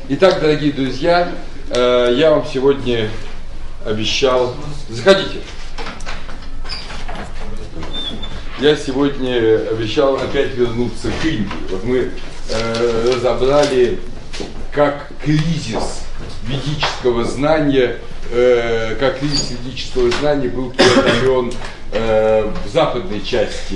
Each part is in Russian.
Итак, дорогие друзья, я вам сегодня обещал... Заходите. Я сегодня обещал опять вернуться к Индии. Вот мы разобрали, как кризис ведического знания, был преодолен в западной части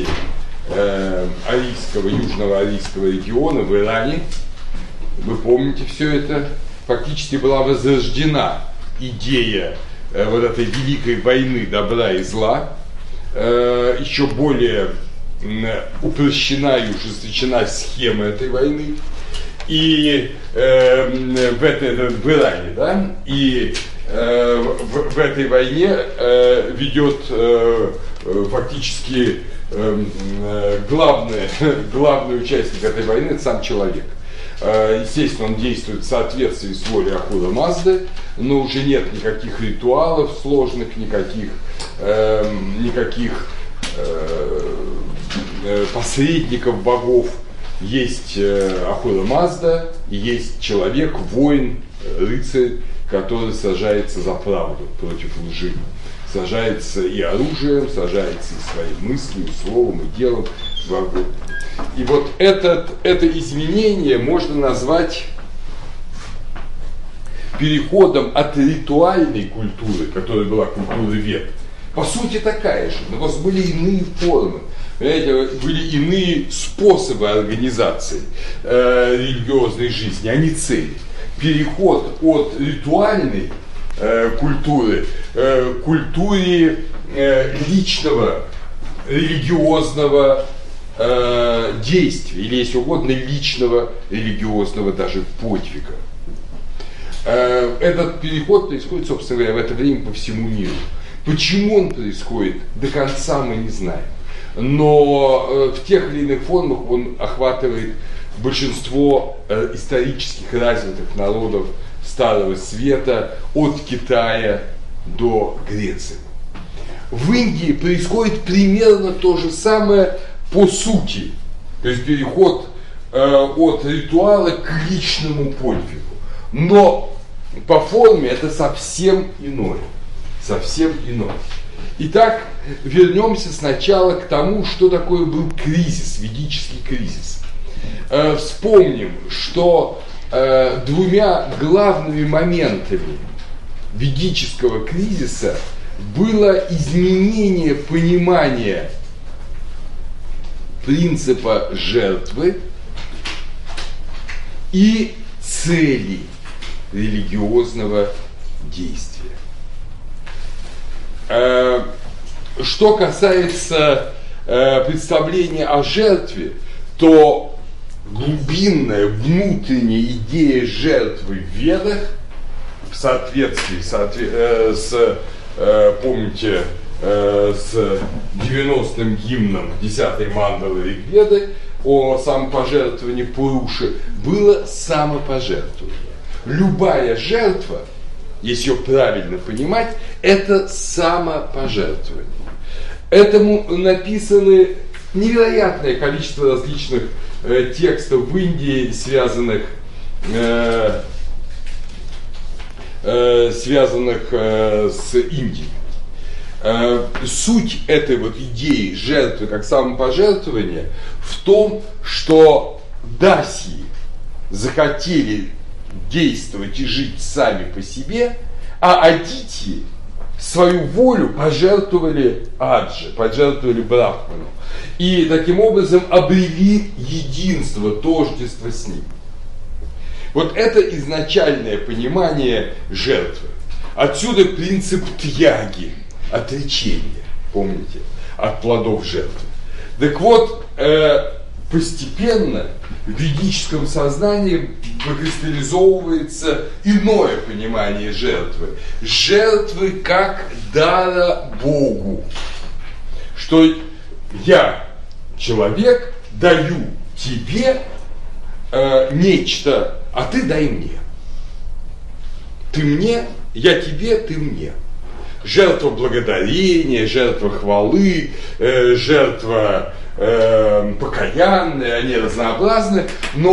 южного арийского региона, в Иране. Вы помните все это? Фактически была возрождена идея вот этой великой войны добра и зла, еще более упрощена и ужесточена схема этой войны. И в Иране, да, и в этой войне ведет фактически главный участник этой войны — это сам человек. Естественно, он действует в соответствии с волей Ахура Мазды, но уже нет никаких ритуалов сложных, никаких посредников богов. Есть Ахура Мазда, и есть человек, воин, рыцарь, который сражается за правду против лжи. Сражается и оружием, сражается и своей мыслью, и словом, и делом. И вот это изменение можно назвать переходом от ритуальной культуры, которая была культурой Вед, по сути такая же, но просто были иные формы, понимаете, были иные способы организации религиозной жизни, а не цели. Переход от ритуальной культуры к культуре личного, религиозного действия, или, если угодно, личного религиозного даже подвига. Этот переход происходит, собственно говоря, в это время по всему миру. Почему он происходит, до конца мы не знаем. Но в тех или иных формах он охватывает большинство исторических развитых народов Старого Света, от Китая до Греции. В Индии происходит примерно то же самое по сути. То есть переход от ритуала к личному подвигу. Но по форме это совсем иное. Совсем иное. Итак, вернемся сначала к тому, что такое был кризис, ведический кризис. Вспомним, что двумя главными моментами ведического кризиса было изменение понимания принципа жертвы и цели религиозного действия. Что касается представления о жертве, то глубинная внутренняя идея жертвы в Ведах в соответствии помните, с 90-м гимном 10-й мандалы Ригведы о самопожертвовании Пуруши было самопожертвование. Любая жертва, если ее правильно понимать, это самопожертвование. Этому написаны невероятное количество различных текстов в Индии, связанных с Индией. Суть этой вот идеи жертвы как самопожертвования в том, что даси захотели действовать и жить сами по себе, а адити свою волю пожертвовали аджи, пожертвовали брахману. И таким образом обрели единство, тождество с ним. Вот это изначальное понимание жертвы. Отсюда принцип тьяги, отречения, помните, от плодов жертвы. Так вот, постепенно в ведическом сознании выкристаллизовывается иное понимание жертвы. Жертвы как дара Богу. Что я, человек, даю тебе нечто, а ты дай мне. Ты мне, я тебе, ты мне. Жертва благодарения, жертва хвалы, жертва покаянные, они разнообразны, но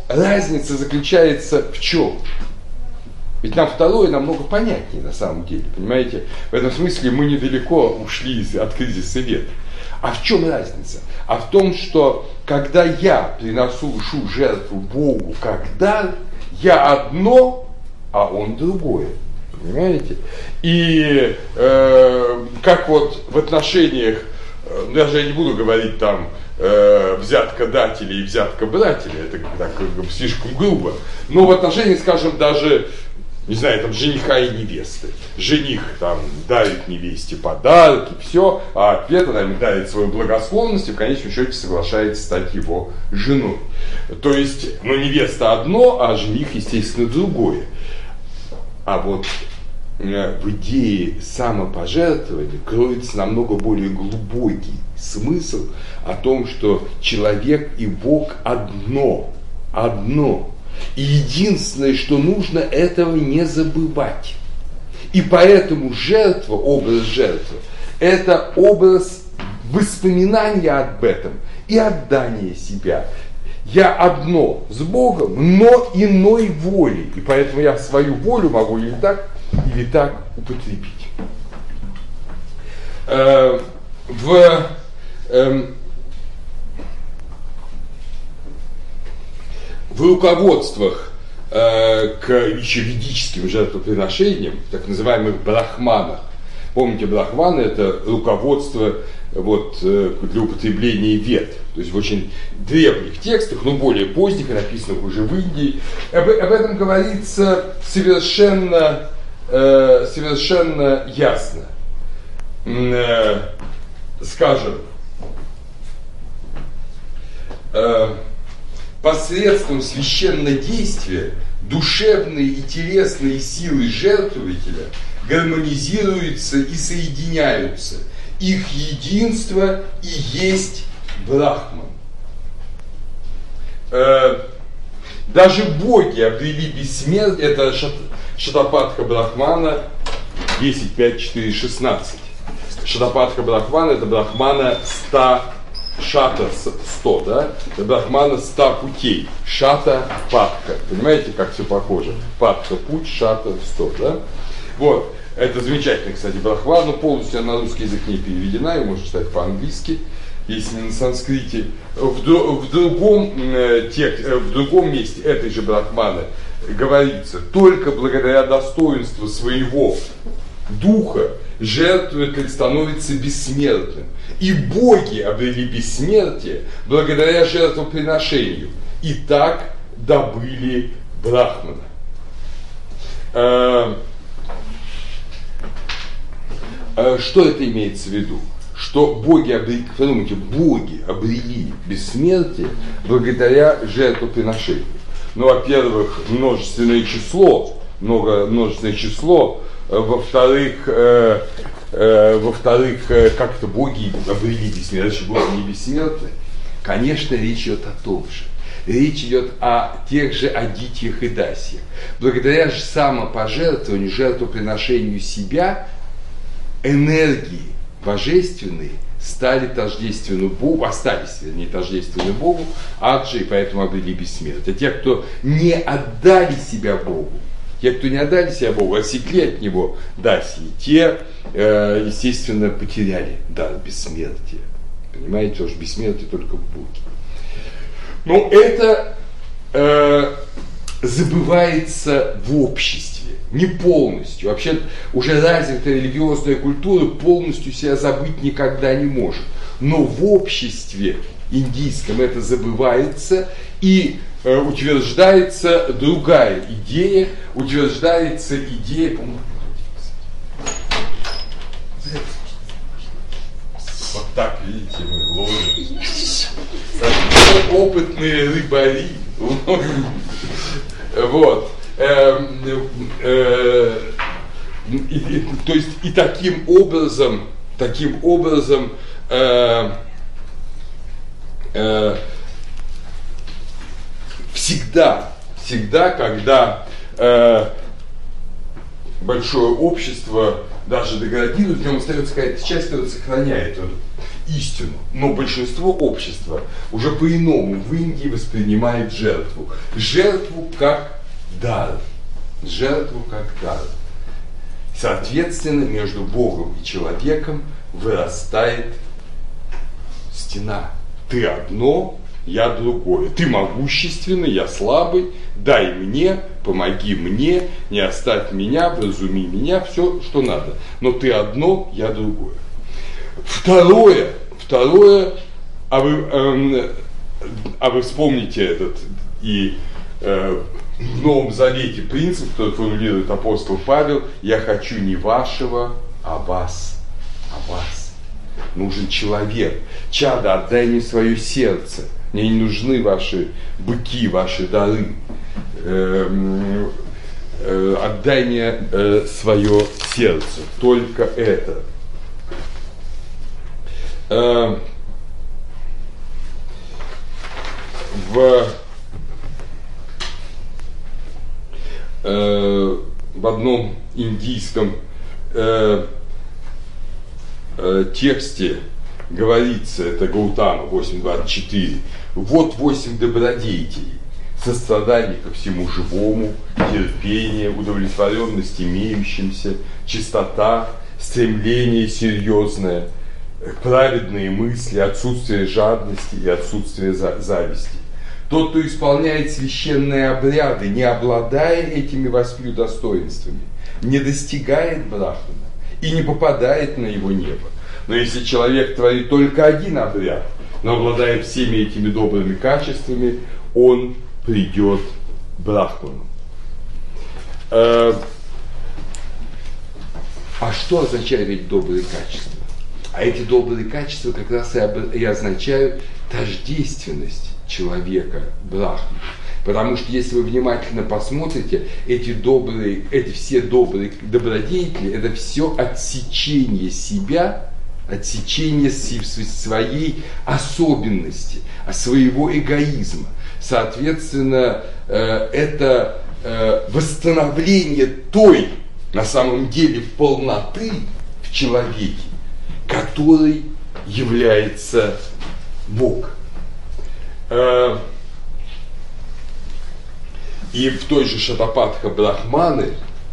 разница заключается в чем? Ведь нам второе намного понятнее на самом деле, понимаете? В этом смысле мы недалеко ушли от кризиса вет. А в чем разница? А в том, что когда я приношу жертву Богу как дар, я одно, а он другое. Понимаете? И как вот в отношениях, даже я не буду говорить там взяткодателей и взяткобрателей, это так, слишком грубо, но в отношениях, скажем, даже, не знаю, там жениха и невесты. Жених там дарит невесте подарки, все, а ответ она ему дарит свою благосклонность и в конечном счете соглашается стать его женой. То есть, невеста одно, а жених, естественно, другое. А вот в идее самопожертвования кроется намного более глубокий смысл о том, что человек и Бог одно. И единственное, что нужно, этого не забывать. И поэтому жертва, образ жертвы, это образ воспоминания об этом и отдания себя. Я одно с Богом, но иной волей. И поэтому я свою волю могу или так употребить. В руководствах к еще ведическим жертвоприношениям, так называемых брахманах, помните, брахманы — это руководство для употребления вед, то есть в очень древних текстах, но более поздних, написанных уже в Индии, об этом говорится совершенно ясно. Скажем, посредством священнодействия душевные и телесные силы жертвователя гармонизируются и соединяются. Их единство и есть Брахман. Даже боги обрели бессмертие. Это Шатапатха Брахмана 10.5.4.16. Шатапатха Брахмана — это Брахмана 100 шата 100, да? Это Брахмана 100 путей. Шата, патха. Понимаете, как все похоже? Патха, путь, шата, 100, да? Вот. Это замечательно, кстати, Брахмана. Полностью на русский язык не переведена, ее можно читать по-английски, если не на санскрите. В другом месте этой же Брахманы говорится: только благодаря достоинству своего духа жертвователь становится бессмертным. И боги обрели бессмертие благодаря жертвоприношению. И так добыли Брахмана. Что это имеется в виду? Что боги обрели бессмертие благодаря жертвоприношению. Во-первых, множественное число. Во-вторых, как это боги обрели бессмертие? Значит, боги не бессмертны? Конечно, речь идет о том же. Речь идет о тех же адитьях и дасьях. Благодаря же самопожертвованию, жертвоприношению себя, энергии божественные остались тождественны Богу, аджи, и поэтому обрели бессмертие. Те, кто не отдали себя Богу, отсекли от него дасьи, те, естественно, потеряли дар бессмертия. Понимаете, потому что бессмертие только в Боге. Но это забывается в обществе, не полностью. Вообще уже развитая религиозная культура полностью себя забыть никогда не может. Но в обществе индийском это забывается, и утверждается другая идея, по-моему, вот так, видите, мы ловим. Опытные рыбари. Вот. То есть и таким образом всегда, когда большое общество даже деградирует, в нем остается какая-то часть, которая сохраняет истину. Но большинство общества уже по-иному в Индии воспринимает жертву. Жертву как дар. Жертву как дар. Соответственно, между Богом и человеком вырастает стена. Ты одно, я другое. Ты могущественный, я слабый. Дай мне, помоги мне, не оставь меня, вразуми меня, все, что надо. Но ты одно, я другое. Второе, а вы вспомните этот и в Новом Завете принцип, который формулирует апостол Павел: я хочу не вашего, а вас. Нужен человек. Чадо, отдай мне свое сердце. Мне не нужны ваши быки, ваши дары. Отдай мне свое сердце. Только это. В одном индийском тексте говорится, это Гаутама 8.24, вот 8 добродетелей: сострадание ко всему живому, терпение, удовлетворенность имеющимся, чистота, стремление серьезное, праведные мысли, отсутствие жадности и отсутствие зависти. Тот, кто исполняет священные обряды, не обладая этими 8 достоинствами, не достигает брахмана и не попадает на его небо. Но если человек творит только один обряд, но обладает всеми этими добрыми качествами, он придет к брахману. А что означают эти добрые качества? А эти добрые качества как раз и означают тождественность человека брахману. Потому что если вы внимательно посмотрите, эти все добрые добродетели, это все отсечение себя, отсечение своей особенности, своего эгоизма. Соответственно, это восстановление той, на самом деле, полноты в человеке, которой является Бог. И в той же Шатапатха Брахманы,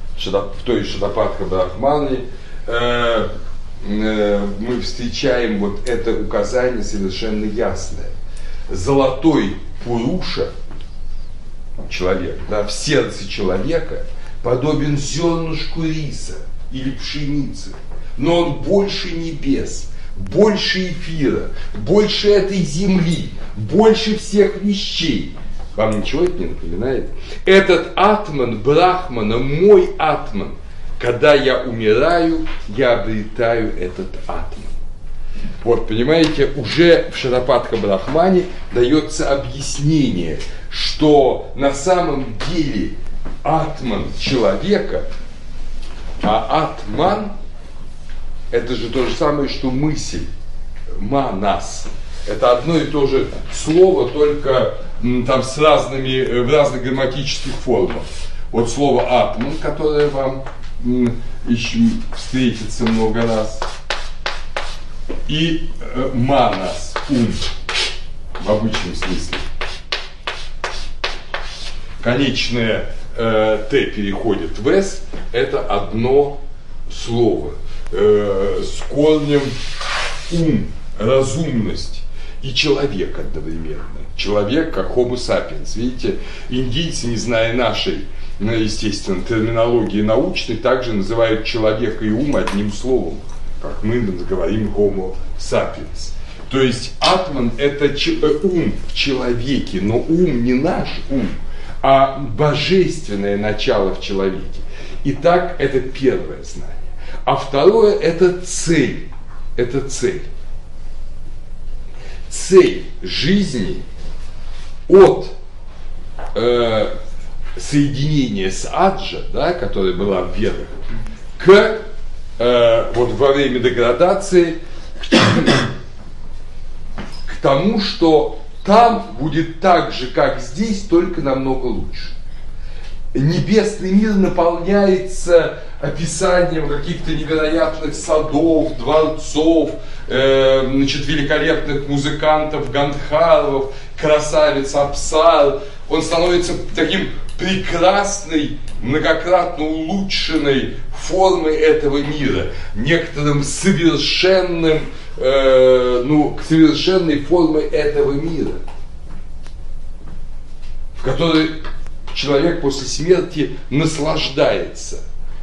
мы встречаем вот это указание совершенно ясное. Золотой Пуруша, человек, да, в сердце человека подобен зернышку риса или пшеницы, но он больше небес, больше эфира, больше этой земли, больше всех вещей. Вам ничего это не напоминает? Этот атман, брахмана, мой атман. Когда я умираю, я обретаю этот атман. Вот, понимаете, уже в Шатапатха Брахмане дается объяснение, что на самом деле атман человека, а атман — это же то же самое, что мысль, манас. Это одно и то же слово, только там в разных грамматических формах. Вот слово атман, которое вам еще встретится много раз, и манас, ум, в обычном смысле. Конечное Т переходит в С, это одно слово с корнем ум, разумность и человек одновременно. Человек как Homo sapiens. Видите, индийцы, не зная нашей, естественно, терминологии научной, также называют человека и ум одним словом, как мы говорим Homo sapiens. То есть атман — это ум в человеке, но ум не наш ум, а божественное начало в человеке. Итак, это первое знание. А второе — это цель. Это цель. Цель жизни от соединения с аджа, да, которая была в Ведах, к вот во время деградации к тому, что там будет так же, как здесь, только намного лучше. небесный мир наполняется описанием каких-то невероятных садов, дворцов, великолепных музыкантов, гандхарвов, красавиц Апсар. Он становится таким прекрасной, многократно улучшенной формой этого мира, некоторым совершенной формой этого мира, в которой человек после смерти наслаждается.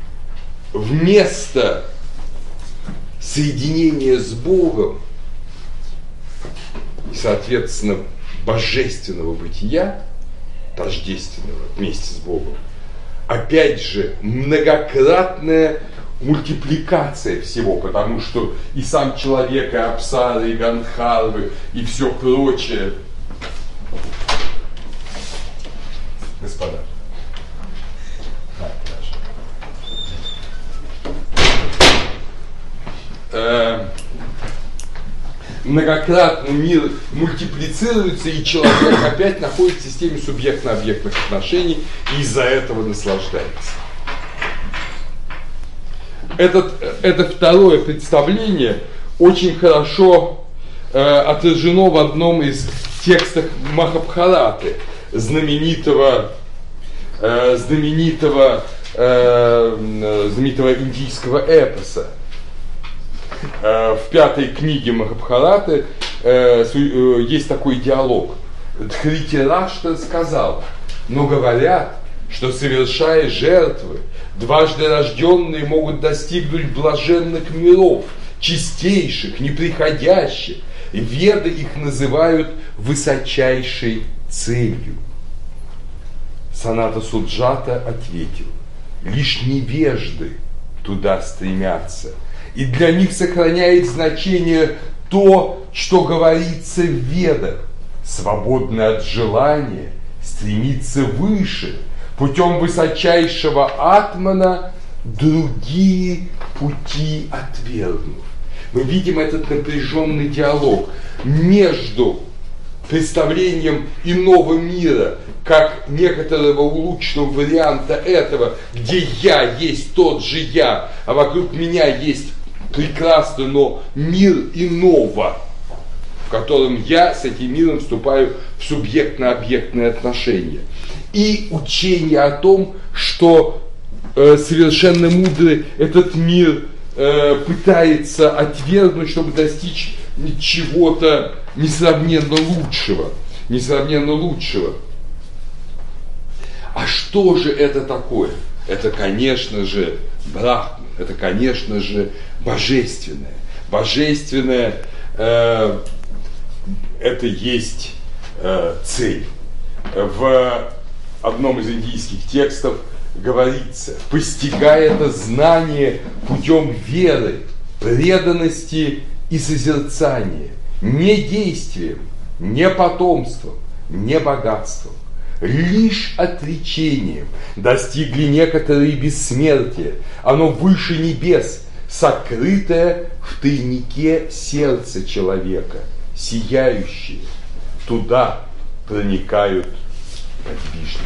Вместо соединения с Богом и, соответственно, божественного бытия, тождественного вместе с Богом, опять же, многократная мультипликация всего, потому что и сам человек, и апсары, и гандхарвы, и все прочее. Господа. Многократно мир мультиплицируется, и человек опять находится в системе субъектно-объектных отношений и из-за этого наслаждается. Это второе представление очень хорошо отражено в одном из текстов Махабхараты, знаменитого индийского эпоса. В 5-й книге Махабхараты есть такой диалог. Дхритираштра сказал: но говорят, что, совершая жертвы, дважды рожденные могут достигнуть блаженных миров, чистейших, неприходящих. Веды их называют высочайшей целью. Саната Суджата ответил: лишь невежды туда стремятся, и для них сохраняет значение то, что говорится в Ведах. Свободный от желания, стремиться выше, путем высочайшего атмана, другие пути отвергнув. Мы видим этот напряженный диалог между представлением иного мира, как некоторого улучшенного варианта этого, где я есть тот же я, а вокруг меня есть прекрасный, но мир иного, в котором я с этим миром вступаю в субъектно-объектные отношения. И учение о том, что совершенно мудрый этот мир пытается отвергнуть, чтобы достичь чего-то несравненно лучшего. А что же это такое? Это, конечно же, Брахман, это, конечно же, божественное. Божественное это есть цель. В одном из индийских текстов говорится: постигая это знание путем веры, преданности и созерцания, не действием, не потомством, не богатством, лишь отречением достигли некоторые бессмертия, оно выше небес, сокрытое в тайнике сердца человека, сияющее, туда проникают подвижники.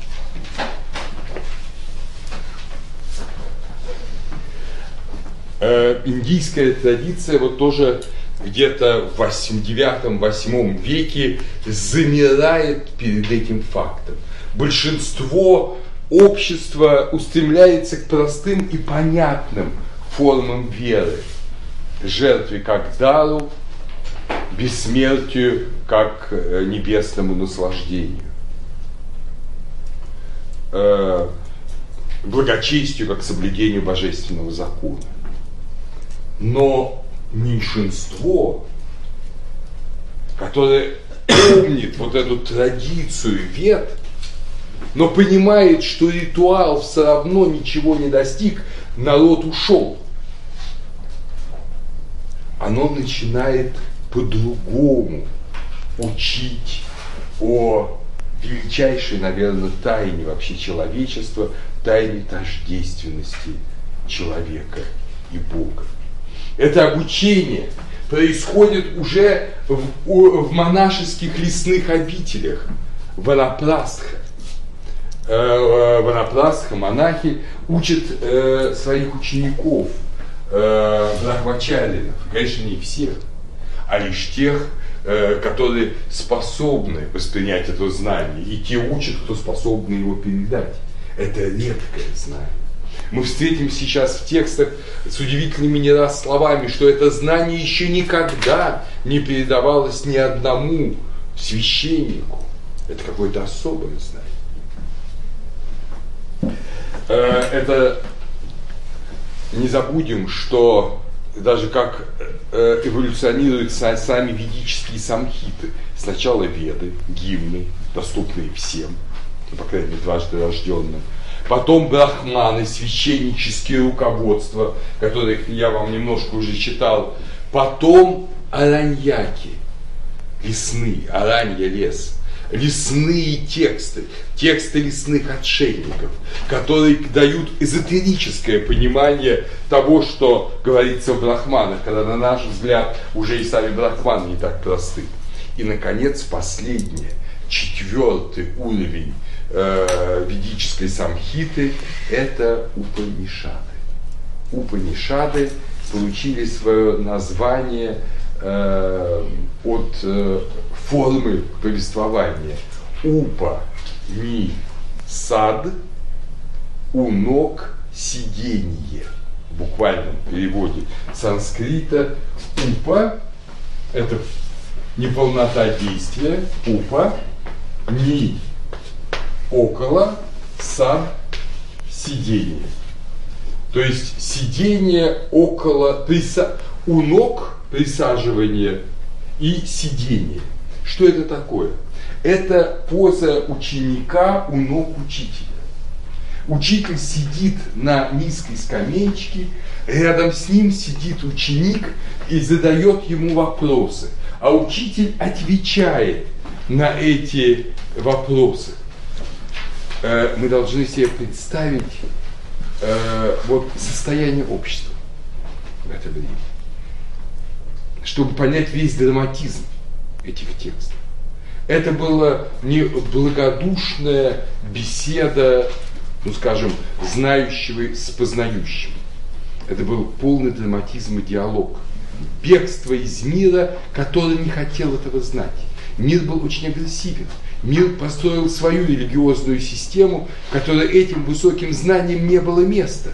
Индийская традиция вот тоже где-то в 9-8 веке замирает перед этим фактом. Большинство общества устремляется к простым и понятным формам веры. Жертве как дару, бессмертию как небесному наслаждению, благочестию как соблюдению божественного закона. Но меньшинство, которое помнит вот эту традицию вед, но понимает, что ритуал все равно ничего не достиг, народ ушел, оно начинает по-другому учить о величайшей, наверное, тайне вообще человечества, тайне тождественности человека и Бога. Это обучение происходит уже в монашеских лесных обителях, ванапрастха. ванапластха, монахи учат своих учеников, брахмачаринов, конечно, не всех, а лишь тех, которые способны воспринять это знание, и те учат, кто способны его передать. Это редкое знание. Мы встретим сейчас в текстах с удивительными не раз словами, что это знание еще никогда не передавалось ни одному священнику. Это какое-то особое знание. Это не забудем, что даже как эволюционируют сами ведические самхиты. Сначала веды, гимны, доступные всем, по крайней мере, дважды рожденным. Потом брахманы, священнические руководства, которых я вам немножко уже читал. Потом араньяки, лесные, аранья лес. Лесные тексты, тексты лесных отшельников, которые дают эзотерическое понимание того, что говорится в брахманах, когда, на наш взгляд, уже и сами брахманы не так просты. И, наконец, последнее, 4-й уровень ведической самхиты – это Упанишады. Упанишады получили свое название от формы повествования. Упа ни сад, у ног сиденье. В буквальном переводе санскрита упа – это неполнота действия, упа, ни около, сад, сиденье. То есть сидение около, у ног присаживание и сидение. Что это такое? Это поза ученика у ног учителя. Учитель сидит на низкой скамеечке, рядом с ним сидит ученик и задает ему вопросы. А учитель отвечает на эти вопросы. Мы должны себе представить вот состояние общества в это время, чтобы понять весь драматизм этих текстов. Это была не благодушная беседа, ну скажем, знающего с познающим. Это был полный драматизм и диалог. Бегство из мира, который не хотел этого знать. Мир был очень агрессивен. Мир построил свою религиозную систему, в которой этим высоким знаниям не было места.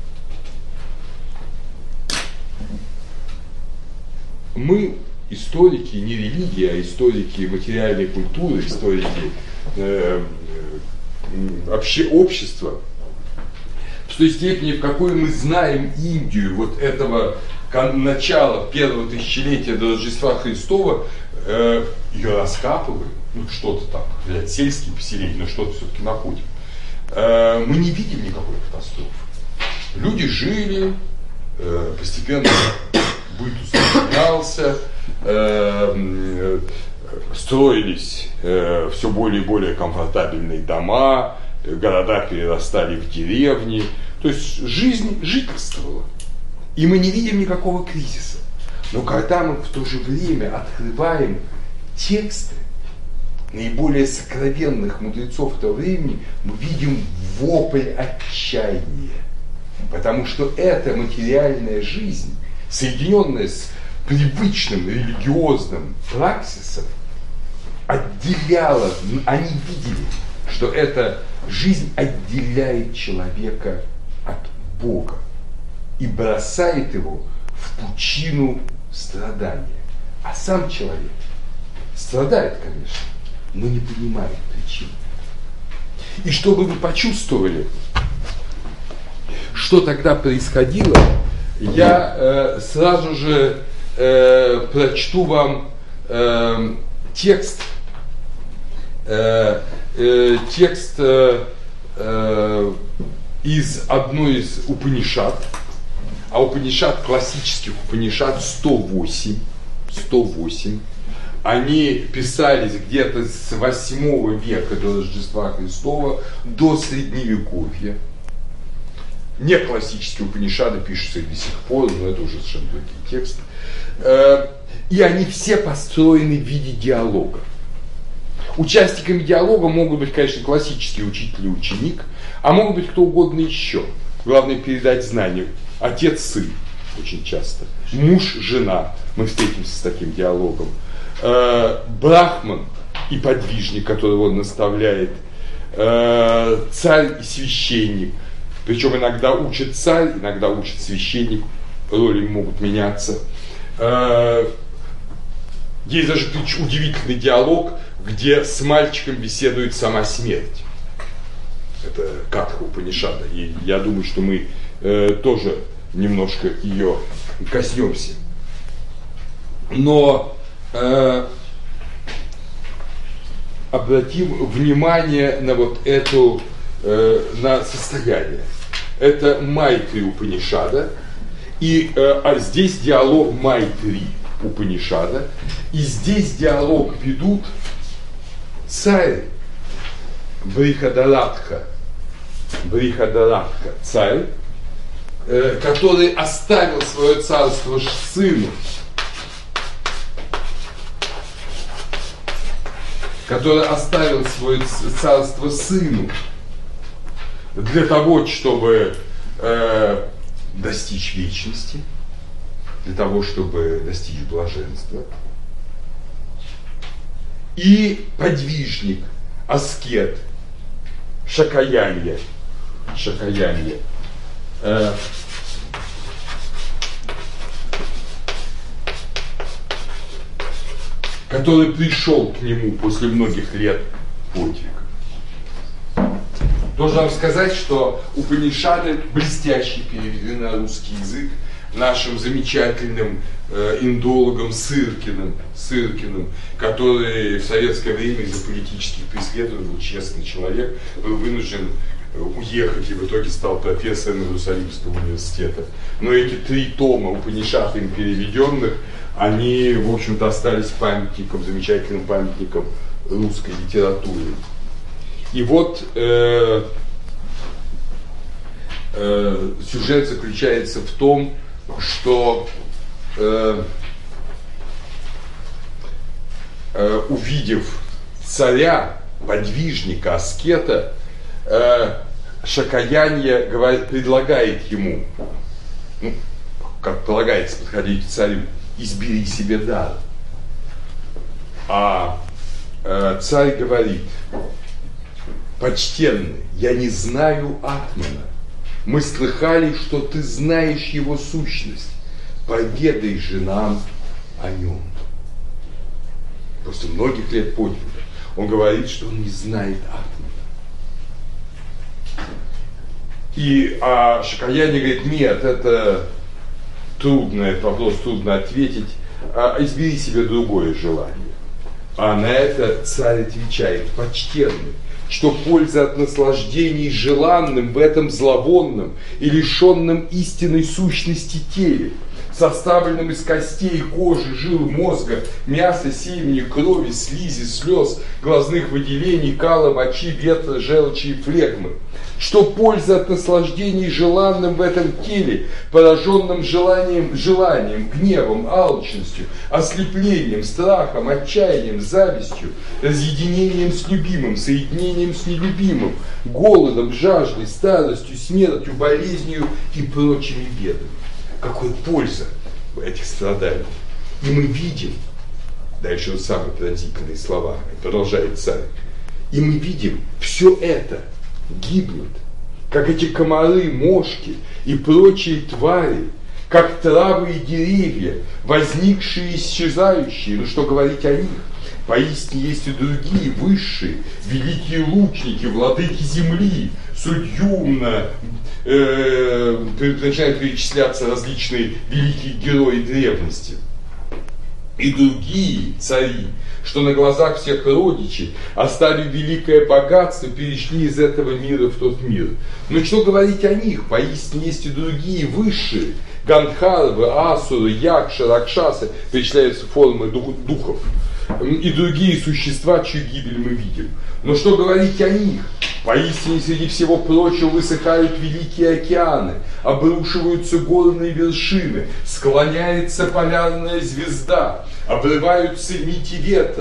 Мы, историки не религии, а историки материальной культуры, историки вообще общества, в той степени, в какой мы знаем Индию вот этого начала первого тысячелетия до Рождества Христова, ее раскапываем, ну что-то там, сельские поселения, но что-то все-таки находим. Мы не видим никакой катастрофы. Люди жили, постепенно быт устранялся, строились все более и более комфортабельные дома, города перерастали в деревни, то есть жизнь жительствовала. И мы не видим никакого кризиса. Но когда мы в то же время открываем тексты наиболее сокровенных мудрецов этого времени, мы видим вопль отчаяния. Потому что эта материальная жизнь, соединенная с привычным религиозным праксисом, отделяла, они видели, что эта жизнь отделяет человека от Бога и бросает его в пучину страдания. А сам человек страдает, конечно, но не понимает причин. И чтобы вы почувствовали, что тогда происходило, я сразу же прочту вам текст из одной из Упанишад, а Упанишад, классических Упанишад 108, они писались где-то с 8 века до Рождества Христова до Средневековья. Не классические Упанишады пишутся до сих пор, но это уже совершенно другие тексты. И они все построены в виде диалога. Участниками диалога могут быть, конечно, классический учитель и ученик, а могут быть кто угодно еще. Главное передать знания. Отец, сын, очень часто. Муж, жена. Мы встретимся с таким диалогом. Брахман и подвижник, которого он наставляет. Царь и священник. Причем иногда учит царь, иногда учит священник. Роли могут меняться. Есть даже удивительный диалог, где с мальчиком беседует сама смерть. Это Катха Упанишада. И я думаю, что мы тоже немножко ее коснемся. Но обратим внимание на вот эту, на состояние. Это Майтри Упанишада. И здесь диалог Майтри Упанишада. И здесь диалог ведут царь Брихадаратха, царь, который оставил свое царство сыну, для того, чтобы достичь вечности, для того, чтобы достичь блаженства. И подвижник, аскет, Шакаянья, который пришел к нему после многих лет подвигов. Должен вам сказать, что Упанишады блестяще переведены на русский язык нашим замечательным индологом Сыркиным, который в советское время из-за политических преследований был честный человек, был вынужден уехать и в итоге стал профессором Иерусалимского университета. Но эти 3 тома Упанишад им переведенных, они, в общем-то, остались памятником, замечательным памятником русской литературы. И вот сюжет заключается в том, что увидев царя, подвижника, аскета, Шакаянья предлагает ему, как полагается подходить к царю, избери себе дар. А царь говорит: почтенный, я не знаю Атмана. Мы слыхали, что ты знаешь его сущность. Поведай же нам о нем. После многих лет подвига он говорит, что он не знает Атмана. Шакаянья говорит: нет, это трудно, этот вопрос трудно ответить. Избери себе другое желание. А на это царь отвечает: почтенный, что польза от наслаждений желанным в этом зловонном и лишенном истинной сущности теле, составленном из костей, кожи, жил, мозга, мяса, семени, крови, слизи, слез, глазных выделений, кала, мочи, ветра, желчи и флегмы. Что польза от наслаждений желанным в этом теле, пораженным желанием, гневом, алчностью, ослеплением, страхом, отчаянием, завистью, разъединением с любимым, соединением с нелюбимым, голодом, жаждой, старостью, смертью, болезнью и прочими бедами. Какая польза в этих страданиях. И мы видим, дальше вот самые пронзительные слова, продолжает царь, и мы видим все это гибнут, как эти комары, мошки и прочие твари, как травы и деревья, возникшие и исчезающие. Ну что говорить о них? Поистине есть и другие, высшие, великие лучники, владыки земли, судьюмно, начинают перечисляться различные великие герои древности. И другие цари, что на глазах всех родичей оставив великое богатство, перешли из этого мира в тот мир. Но что говорить о них? Поистине есть и другие высшие, Гандхарвы, Асуры, Якши, Ракшасы, перечисляются формы духов, и другие существа, чью гибель мы видим. Но что говорить о них? Поистине среди всего прочего высыхают великие океаны, обрушиваются горные вершины, склоняется полярная звезда, обрываются нити ветра,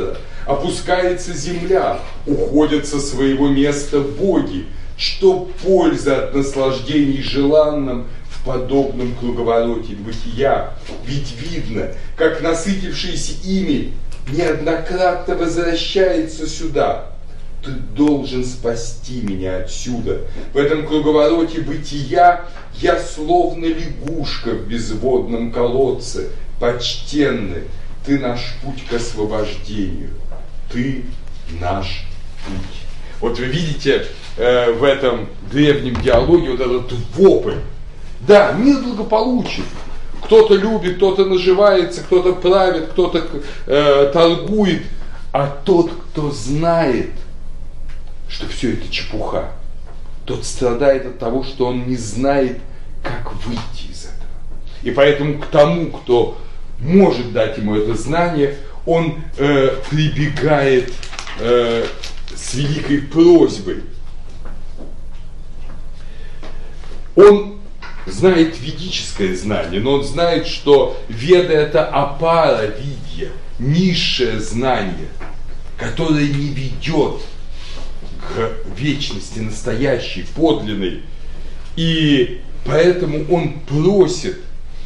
опускается земля, уходят со своего места боги. Что польза от наслаждений желанным в подобном круговороте бытия? Ведь видно, как насытившийся ими неоднократно возвращается сюда. Ты должен спасти меня отсюда. В этом круговороте бытия я словно лягушка в безводном колодце. Почтенный, ты наш путь к освобождению. Ты наш путь. Вот вы видите в этом древнем диалоге вот этот вопль. Да, мир благополучен. Кто-то любит, кто-то наживается, кто-то правит, кто-то торгует. А тот, кто знает, что все это чепуха, тот страдает от того, что он не знает, как выйти из этого. И поэтому к тому, кто может дать ему это знание, он прибегает с великой просьбой. Он знает ведическое знание, но он знает, что веда – это апара видья, низшее знание, которое не ведет к вечности настоящей, подлинной. И поэтому он просит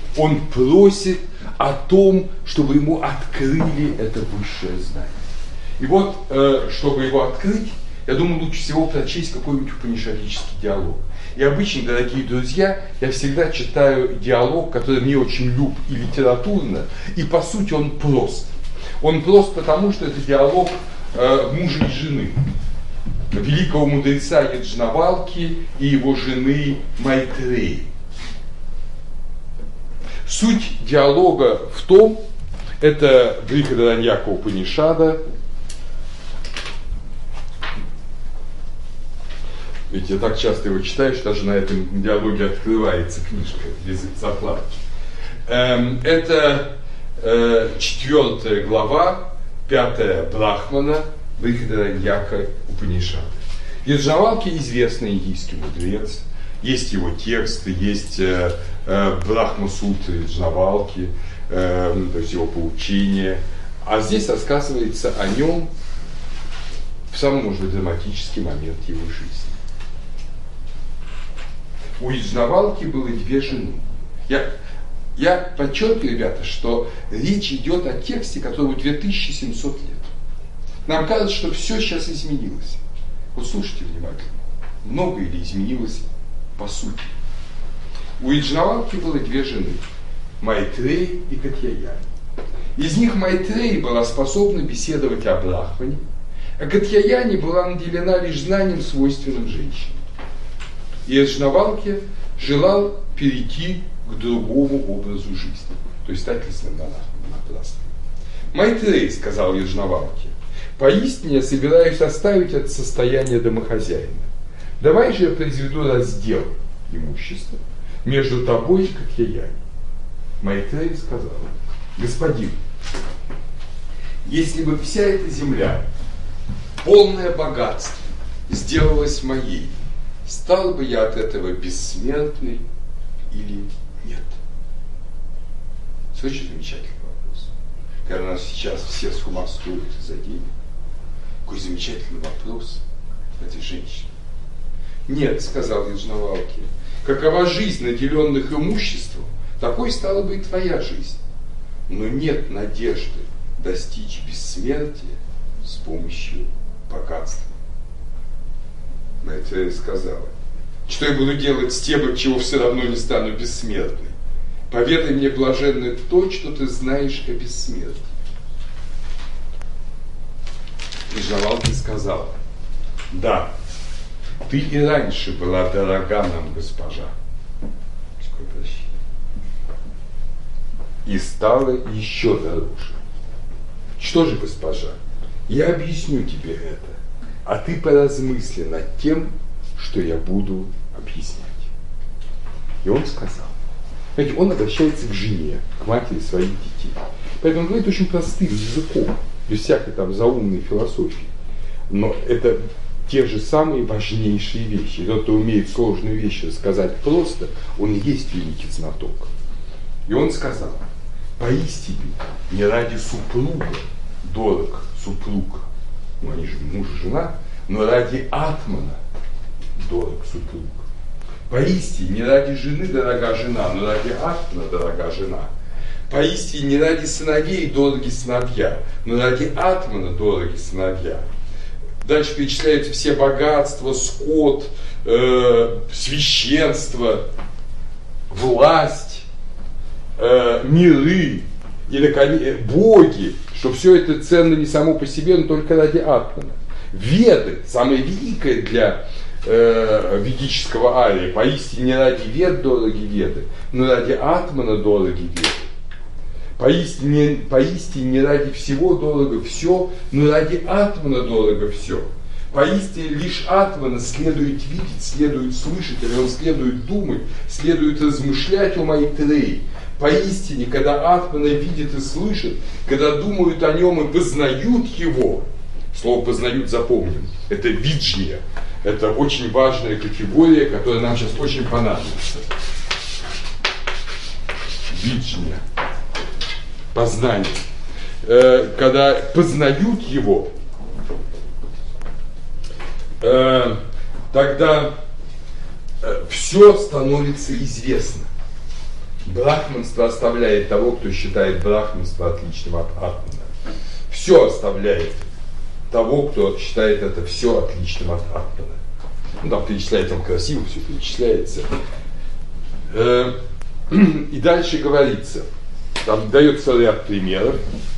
о том, чтобы ему открыли это высшее знание. И вот, чтобы его открыть, я думаю, лучше всего прочесть какой-нибудь упанишадический диалог. И обычно, дорогие друзья, я всегда читаю диалог, который мне очень люб и литературно, и по сути он прост. Он прост потому, что это диалог мужа и жены. Великого мудреца Яджнавалки и его жены Майтреи. Суть диалога в том, это Брихадараньяка Упанишада. Ведь я так часто его читаю, что даже на этом диалоге открывается книжка без закладки. Это 4 глава, 5 Брахмана, Брихадараньяка Упанишада. Яджнавалки известный индийский мудрец. Есть его тексты, есть Брахма-сутры Яджнавалки, то есть его поучения. А здесь рассказывается о нем в самый, может быть, драматический момент его жизни. У Яджнавалки было 2 жены. Я подчеркиваю, ребята, что речь идет о тексте, которому 2700 лет. Нам кажется, что все сейчас изменилось. Вот слушайте внимательно. Многое ли изменилось по сути? У Яджнавалки было 2 жены. Майтреи и Катьяяни. Из них Майтреи была способна беседовать о Брахмане, а Катьяяни была наделена лишь знанием, свойственным женщине. И Яджнавалки желал перейти к другому образу жизни, то есть стать лесным монахом. Майтреи, сказал Яджнавалки, поистине я собираюсь оставить это состояние домохозяина. Давай же я произведу раздел имущества между тобой и Катьяяни. Майтреи сказал, господин, если бы вся эта земля, полное богатство, сделалась моей, стал бы я от этого бессмертный или нет? Это очень замечательный вопрос. Когда нас сейчас все с ума сходят из-за денег, какой замечательный вопрос этой женщины. Нет, сказал Яджнавалки, какова жизнь наделенных имуществом, такой стала бы и твоя жизнь. Но нет надежды достичь бессмертия с помощью богатства. Майтрея сказала, что я буду делать с тем, от чего все равно не стану бессмертной. Поведай мне, блаженный, то, что ты знаешь о бессмертии. Яджнавалки сказала, да, ты и раньше была дорога нам, госпожа. Какое прощение. И стала еще дороже. Что же, госпожа, я объясню тебе это, а ты поразмысли над тем, что я буду объяснять. И он сказал. Знаете, он обращается к жене, к матери своих детей. Поэтому он говорит очень простым языком, без всякой там заумной философии. Но это те же самые важнейшие вещи. Тот, кто умеет сложные вещи рассказать просто, он и есть великий знаток. И он сказал, поистине не ради супруга дорог супруг, ну они же муж и жена, но ради атмана дорог супруг. Поистине не ради жены дорога жена, но ради атмана дорога жена. Поистине не ради сыновей дороги сыновья, но ради атмана дороги сыновья. Дальше перечисляются все богатства, скот, священство, власть, миры и, наконец, боги, что все это ценно не само по себе, но только ради атмана. Веды, самое великое для ведического ария, поистине не ради вед дороги веды, но ради атмана дороги веды. Поистине не ради всего дорого все, но ради атмана дорого все. Поистине лишь атмана следует видеть, следует слышать, или он следует думать, следует размышлять о Майтреи. Поистине, когда атмана видит и слышит, когда думают о нем и познают его, слово познают запомним, это виджния, это очень важная категория, которая нам сейчас очень понадобится. Виджния. Познание. Когда познают его, тогда все становится известно. Брахманство оставляет того, кто считает брахманство отличным от атмана. Все оставляет того, кто считает это все отличным от атмана. Ну, там перечисляется, там красиво все перечисляется. И дальше говорится, там дается ряд примеров.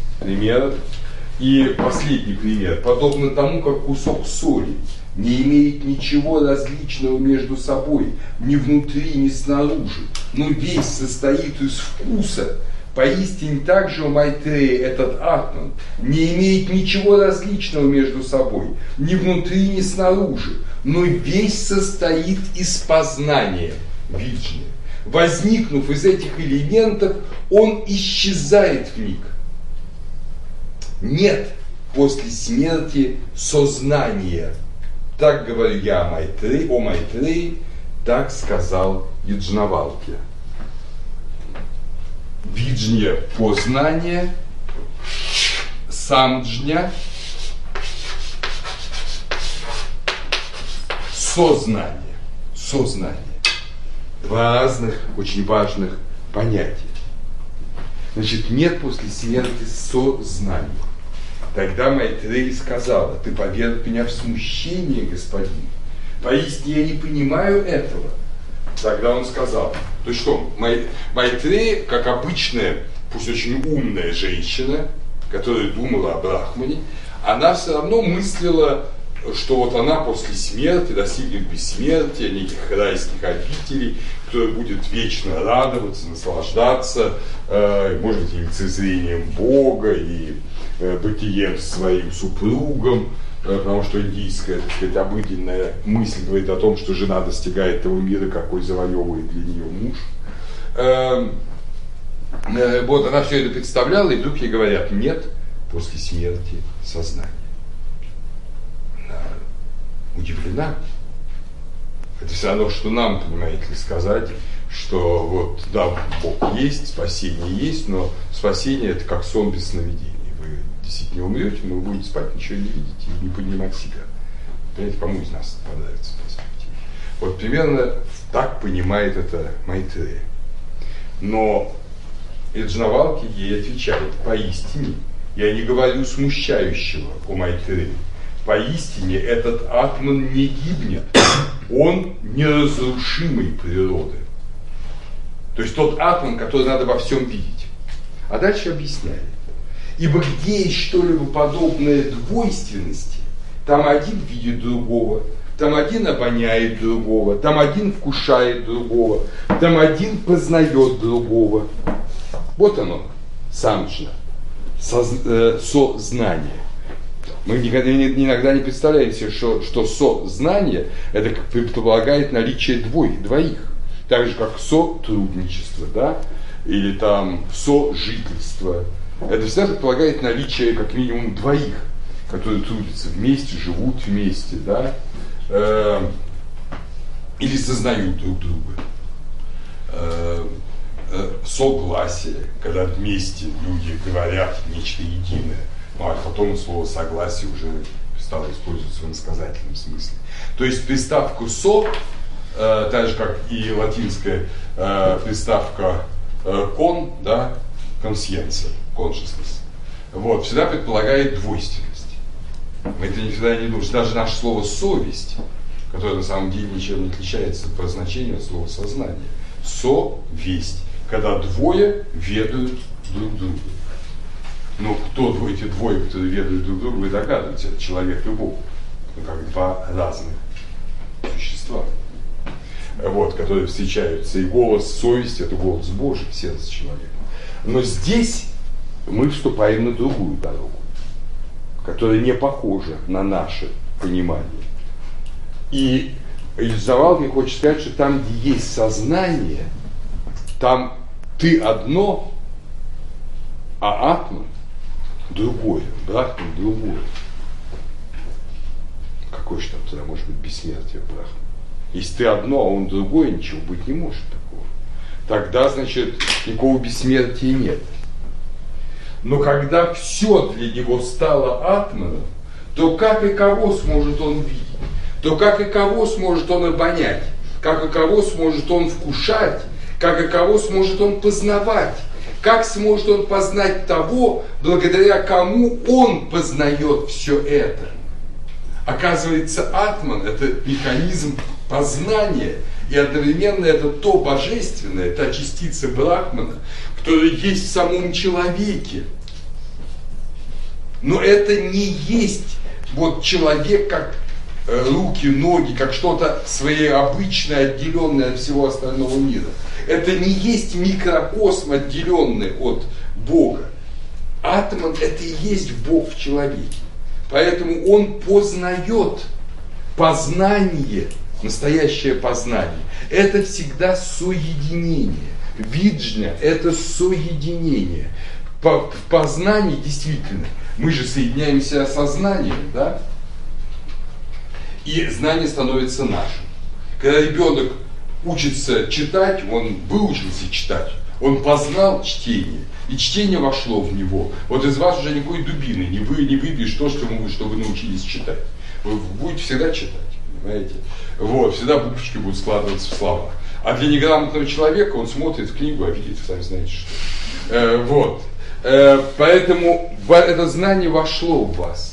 И последний пример. Подобно тому, как кусок соли не имеет ничего различного между собой, ни внутри, ни снаружи, но весь состоит из вкуса. Поистине также у Майтреи этот атман не имеет ничего различного между собой, ни внутри, ни снаружи, но весь состоит из познания виджния. Возникнув из этих элементов, он исчезает в них. Нет после смерти сознания. Так говорю я о Майтреи, так сказал Яджнавалкья. Виджня – познание, самджня – сознание. Два разных, очень важных понятия. Значит, нет после смерти сознания. Тогда Майтрея сказала: ты поверг меня в смущение, господин. Поистине я не понимаю этого. Тогда он сказал: то что, Майтрея, как обычная, пусть очень умная женщина, которая думала о Брахмане, она все равно мыслила, что вот она после смерти достигнет бессмертия, неких райских обителей, которая будет вечно радоваться, наслаждаться, может быть, и лицезрением Бога, и бытием со своим супругом, потому что индийская, так сказать, обыденная мысль говорит о том, что жена достигает того мира, какой завоевывает для нее муж. Вот она все это представляла, и вдруг ей говорят: нет после смерти сознания. Она удивлена. Это все равно, что нам, понимаете ли, сказать, что вот, да, Бог есть, спасение есть, но спасение — это как сон без сновидений. Вы действительно умрете, но вы будете спать, ничего не видите и не понимать себя. Понимаете, кому из нас понравится перспектива? Вот примерно так понимает это Майтрея. Но Яджнавалкья ей отвечает: поистине я не говорю смущающего о Майтреи. Поистине этот атман не гибнет, он неразрушимой природы. То есть тот атман, который надо во всем видеть. А дальше объясняет: ибо где есть что-либо подобное двойственности, там один видит другого, там один обоняет другого, там один вкушает другого, там один познает другого. Вот оно, самджна, сознание. Мы иногда не представляем себе, что сознание это предполагает наличие двоих. Так же, как сотрудничество, да? Или там сожительство. Это всегда предполагает наличие как минимум двоих, которые трудятся вместе, живут вместе, да? Или сознают друг друга. Согласие, когда вместе люди говорят нечто единое. Ну, а потом слово «согласие» уже стало использоваться в иносказательном смысле. То есть приставку «со», так же как и латинская приставка «кон», да, «conscientia», «consciousness», вот, всегда предполагает двойственность. Мы это никогда не думаем. Даже наше слово «совесть», которое на самом деле ничем не отличается по значению от слова «сознание». «Совесть», когда двое ведают друг друга. Ну, кто эти двое, которые ведают друг друга, вы догадываетесь, это человек и Бог. Ну, как два разных существа, вот, которые встречаются. И голос совести – это голос Божий в сердце человека. Но здесь мы вступаем на другую дорогу, которая не похожа на наше понимание. И Завалкин хочет сказать, что там, где есть сознание, там ты одно, а атман другое, брахман другое. Какое же там тогда может быть бессмертие брахмана? Если ты одно, а он другое, ничего быть не может такого. Тогда, значит, никакого бессмертия нет. Но когда все для него стало атманом, то как и кого сможет он видеть? То как и кого сможет он обонять? Как и кого сможет он вкушать? Как и кого сможет он познавать? Как сможет он познать того, благодаря кому он познает все это? Оказывается, атман – это механизм познания, и одновременно это то божественное, та частица брахмана, которая есть в самом человеке. Но это не есть вот человек как руки, ноги, как что-то свое обычное, отделенное от всего остального мира. Это не есть микрокосм, отделенный от Бога. Атман – это и есть Бог в человеке. Поэтому он познает познание, настоящее познание. Это всегда соединение. Виджня – это соединение. В познании действительно мы же соединяемся сознанием, да? И знание становится нашим. Когда ребенок учится читать, он выучился читать, он познал чтение, и чтение вошло в него. Вот из вас уже никакой дубины не выбьешь то, что вы научились читать. Вы будете всегда читать, понимаете? Вот, всегда буквочки будут складываться в слова. А для неграмотного человека он смотрит в книгу, а видит, сами знаете что. Вот. Поэтому это знание вошло в вас.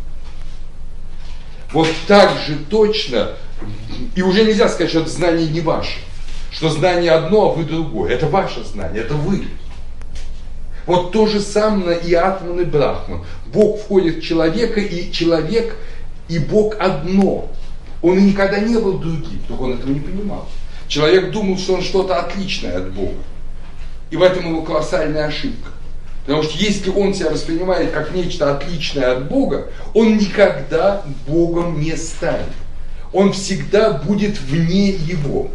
Вот так же точно, и уже нельзя сказать, что это знание не ваше, что знание одно, а вы другое. Это ваше знание, это вы. Вот то же самое и атман, и брахман. Бог входит в человека, и человек, и Бог одно. Он никогда не был другим, только он этого не понимал. Человек думал, что он что-то отличное от Бога. И в этом его колоссальная ошибка. Потому что если он себя воспринимает как нечто отличное от Бога, он никогда Богом не станет. Он всегда будет вне его.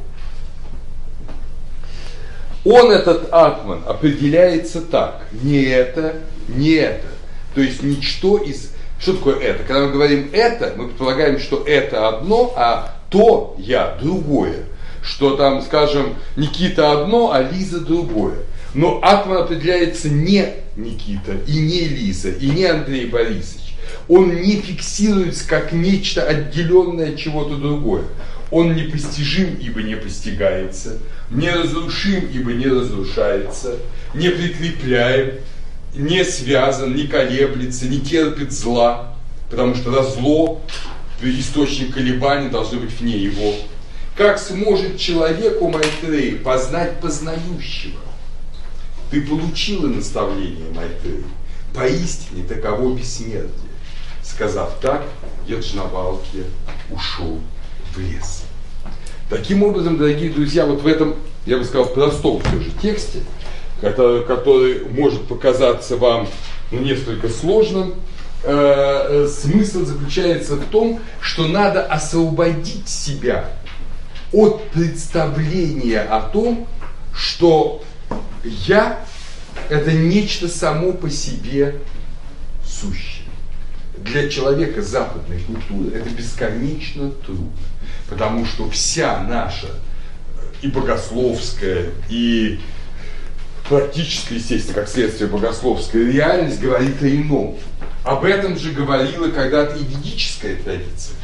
Он, этот атман, определяется так. Не это, не это. То есть ничто из... Что такое это? Когда мы говорим это, мы предполагаем, что это одно, а то я другое. Что там, скажем, Никита одно, а Лиза другое. Но атман определяется не Никита, и не Лиза, и не Андрей Борисович. Он не фиксируется как нечто отделенное от чего-то другое. Он непостижим, ибо не постигается, неразрушим, ибо не разрушается, не прикрепляем, не связан, не колеблется, не терпит зла, потому что зло, источник колебаний, должно быть вне его. Как сможет человек у Майтреи познать познающего? Ты получила наставление Майтреи. Поистине таково бессмертие. Сказав так, Яджнавалкья ушел в лес. Таким образом, дорогие друзья, вот в этом, я бы сказал, простом все же тексте, который может показаться вам несколько сложным, смысл заключается в том, что надо освободить себя от представления о том, что я – это нечто само по себе сущее. Для человека западной культуры это бесконечно трудно, потому что вся наша и богословская, и практически, естественно, как следствие богословская реальность говорит о ином. Об этом же говорила когда-то и ведическая традиция.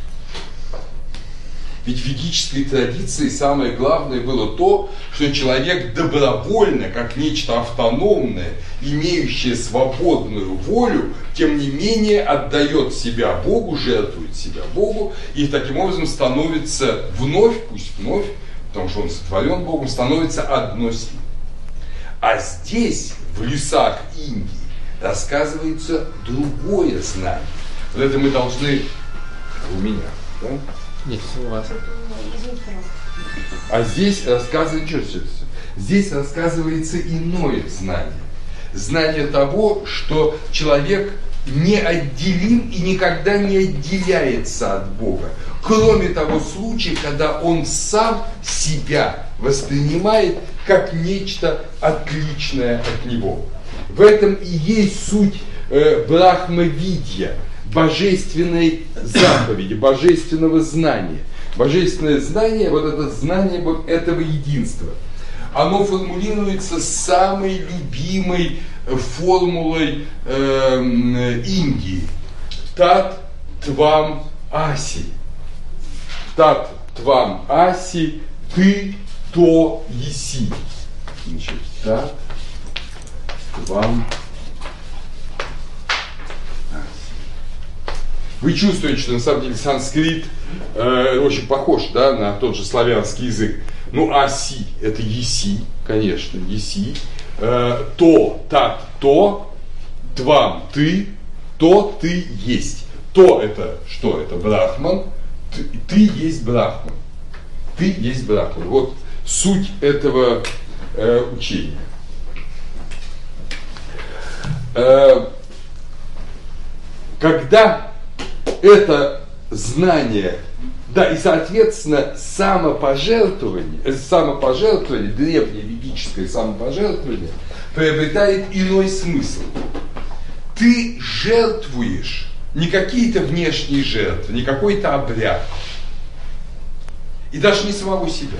Ведь в ведической традиции самое главное было то, что человек добровольно, как нечто автономное, имеющее свободную волю, тем не менее отдает себя Богу, жертвует себя Богу, и таким образом становится вновь, пусть вновь, потому что он сотворен Богом, становится одно с ним. А здесь, в лесах Индии, рассказывается другое знание. Вот это мы должны... У меня, да? Нет, у вас. А здесь рассказывается, здесь рассказывается иное знание. Знание того, что человек не отделим и никогда не отделяется от Бога. Кроме того случая, когда он сам себя воспринимает как нечто отличное от него. В этом и есть суть брахмавидья, божественной заповеди, божественного знания. Божественное знание, вот это знание вот этого единства, оно формулируется самой любимой формулой Индии. Тат твам аси. Тат твам аси, ты то еси. Значит, тат твам аси. Вы чувствуете, что на самом деле санскрит очень похож, да, на тот же славянский язык. Ну, аси – это еси, конечно, еси. То, тат, то, твам – ты, то ты есть. То – это что? Это брахман. Ты есть брахман. Ты есть брахман. Вот суть этого учения. Когда это знание, да, и соответственно самопожертвование, древнее ведическое самопожертвование приобретает иной смысл. Ты жертвуешь не какие-то внешние жертвы, не какой-то обряд, и даже не самого себя.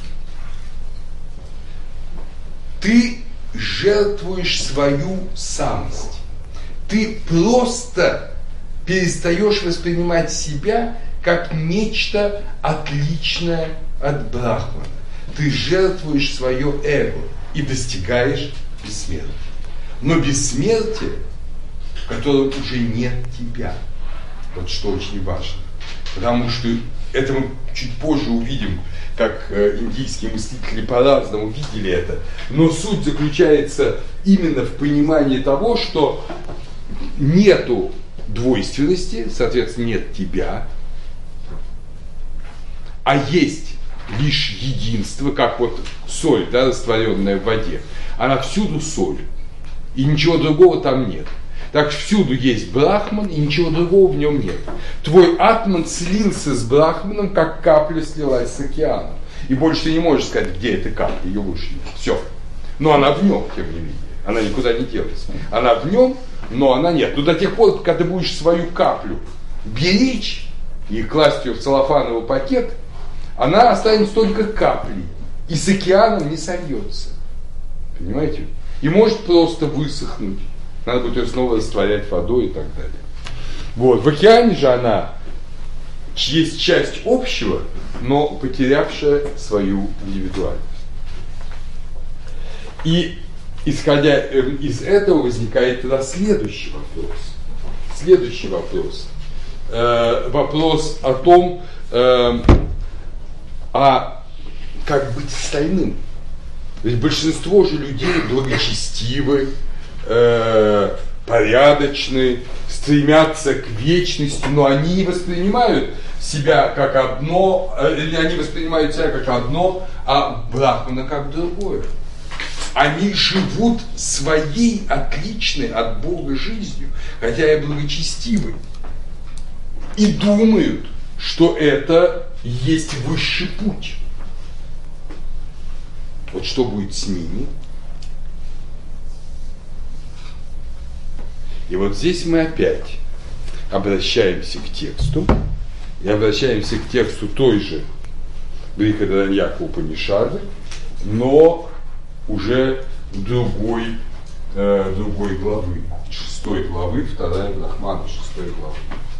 Ты жертвуешь свою самость. Ты просто перестаешь воспринимать себя как нечто отличное от брахмана. Ты жертвуешь свое эго и достигаешь бессмертия. Но бессмертие, в котором уже нет тебя, вот что очень важно. Потому что это мы чуть позже увидим, как индийские мыслители по-разному видели это. Но суть заключается именно в понимании того, что нету двойственности, соответственно, нет тебя, а есть лишь единство, как вот соль, да, растворенная в воде. Она всюду соль, и ничего другого там нет. Так всюду есть брахман, и ничего другого в нем нет. Твой атман слился с брахманом, как капля слилась с океаном. И больше ты не можешь сказать, где эта капля, ее больше нет. Все. Но она в нем, тем не менее. Она никуда не делась. Она в нем, но она нет. Но до тех пор, пока ты будешь свою каплю беречь и класть ее в целлофановый пакет, она останется только каплей. И с океаном не сольется. Понимаете? И может просто высохнуть. Надо будет ее снова растворять водой и так далее. Вот. В океане же она есть часть общего, но потерявшая свою индивидуальность. И исходя из этого возникает тогда следующий вопрос. Следующий вопрос. Вопрос о том, а как быть остальным? Ведь большинство же людей благочестивы, порядочны, стремятся к вечности, но они не воспринимают себя как одно, или они воспринимают себя как одно, а брахмана как другое. Они живут своей отличной от Бога жизнью, хотя и благочестивы, и думают, что это есть высший путь. Вот что будет с ними? И вот здесь мы опять обращаемся к тексту, и обращаемся к тексту той же Брихадараньяка Упанишады, но уже в другой другой главы, 6 главы, 2 Брахмана, 6 главы.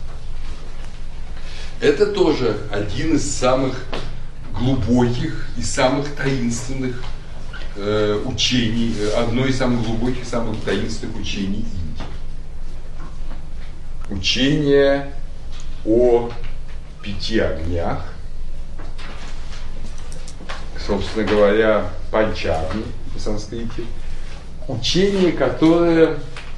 Это тоже один из самых глубоких и самых таинственных учений, одно из самых глубоких и самых таинственных учений Индии. Учение о 5 огнях, собственно говоря, панчагни в санскрите. Учение, которое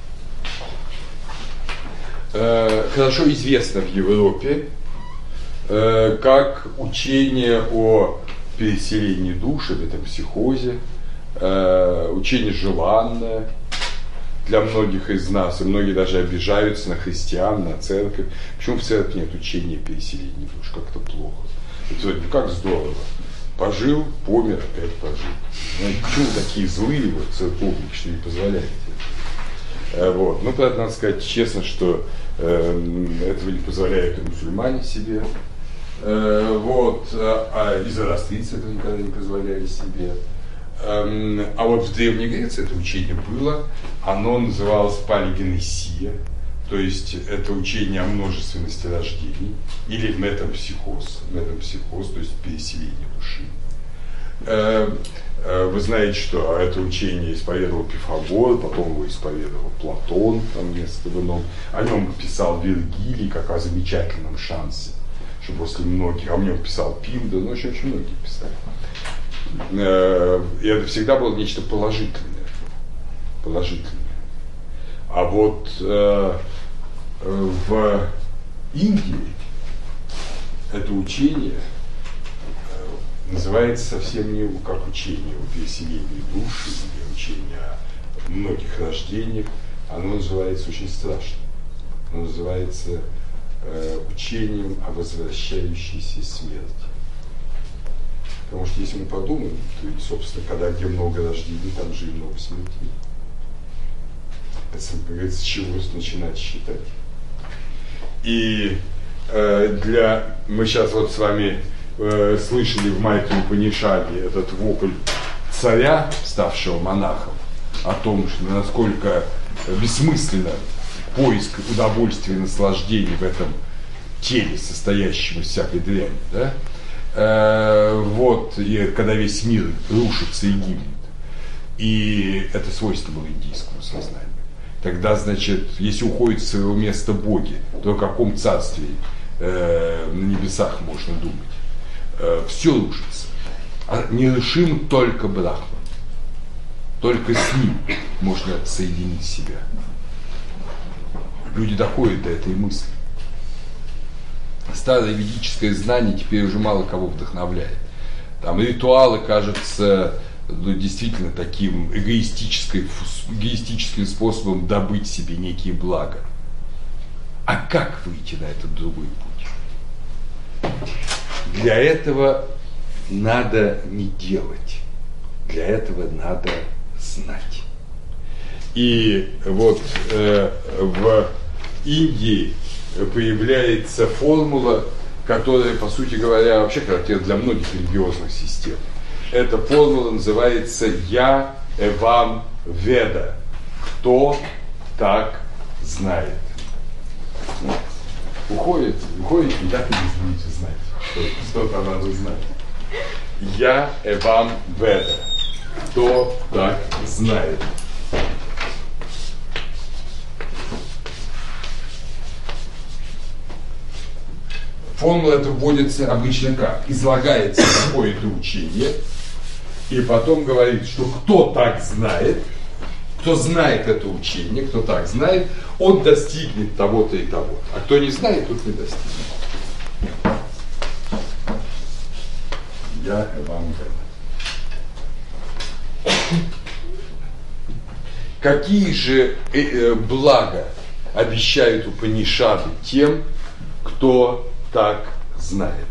хорошо известно в Европе как учение о переселении души, в этом психозе, учение желанное для многих из нас, и многие даже обижаются на христиан, на церковь. Почему в церкви нет учения о переселении душ? Как-то плохо. Ну как здорово. Пожил, помер, опять пожил. Ну, почему такие злые вот церковники, что не позволяете это? Вот. Ну, правда, надо сказать честно, что этого не позволяют и мусульмане себе. Вот. А и зороастрийцы этого никогда не позволяли себе. А вот в Древней Греции это учение было. Оно называлось палигенесия. То есть это учение о множественности рождений, или метампсихоз, то есть переселение души. Вы знаете, что это учение исповедовал Пифагор, потом его исповедовал Платон, там место в ином. О нем писал Вергилий, как о замечательном шансе, что после многих, о нем писал Пинда, ну, очень многие писали. И это всегда было нечто положительное. А вот в Индии это учение называется совсем не как учение о переселении души или учение о многих рождениях. Оно называется очень страшно. Оно называется учением о возвращающейся смерти. Потому что если мы подумаем, то, собственно, где много рождений, там же и много смертей. Это, как говорится, с чего начинать считать. И мы сейчас вот с вами слышали в Майтре Упанишаде этот вопль царя, ставшего монахом, о том, что насколько бессмысленно поиск удовольствия и наслаждений в этом теле, состоящем из всякой дряни, да? Вот, и когда весь мир рушится и гибнет. И это свойство было индийскому сознанию. Тогда, значит, если уходит с своего места боги, то о каком царстве на небесах можно думать? Все рушится. А нерушим только Брахман. Только с ним можно соединить себя. Люди доходят до этой мысли. Старое ведическое знание теперь уже мало кого вдохновляет. Там ритуалы кажутся действительно таким эгоистическим способом добыть себе некие блага. А как выйти на этот другой путь? Для этого надо не делать. Для этого надо знать. И вот в Индии появляется формула, которая, по сути говоря, вообще характерна для многих религиозных систем. Эта формула называется «Я эвам веда». Кто так знает? Уходит, и так и не будете знать, что-то надо знать. «Я эвам веда». Кто так знает? Формула эта вводится обычно как? Излагается какое-то учение, и потом говорит, что кто так знает, кто знает это учение, кто так знает, он достигнет того-то и того-то. А кто не знает, тот не достигнет. Я вам это. Какие же блага обещают Упанишады тем, кто так знает?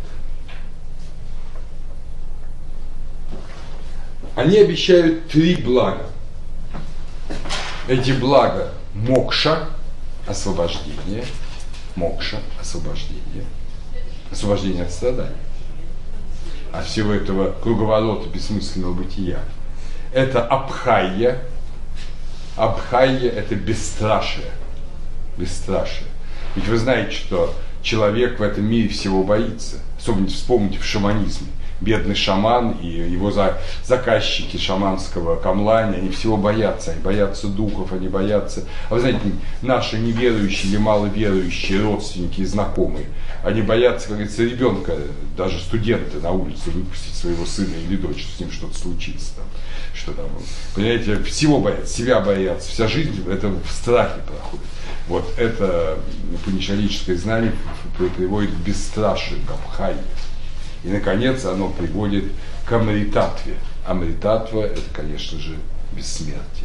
Они обещают 3 блага. Эти блага – мокша, освобождение, освобождение от страданий, от всего этого круговорота бессмысленного бытия. Это абхайя, Абхайя – это бесстрашие. Бесстрашие. Ведь вы знаете, что человек в этом мире всего боится. Особенно вспомните в шаманизме. Бедный шаман и его заказчики шаманского камлания, они всего боятся. Они боятся духов, они боятся... А вы знаете, наши неверующие или маловерующие родственники и знакомые, они боятся, как говорится, ребенка, даже студенты на улице выпустить своего сына или дочь, с ним что-то случится. Там, что там, понимаете, всего боятся, себя боятся. Вся жизнь это в страхе проходит. Вот это паничалическое знание приводит к бесстрашию, к абхайе. И, наконец, оно приводит к амритатве. Амритатва – это, конечно же, бессмертие.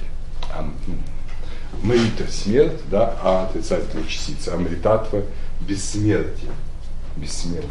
Мрита – смерть, да, а отрицательная частица. Амритатва – бессмертие. Бессмертие.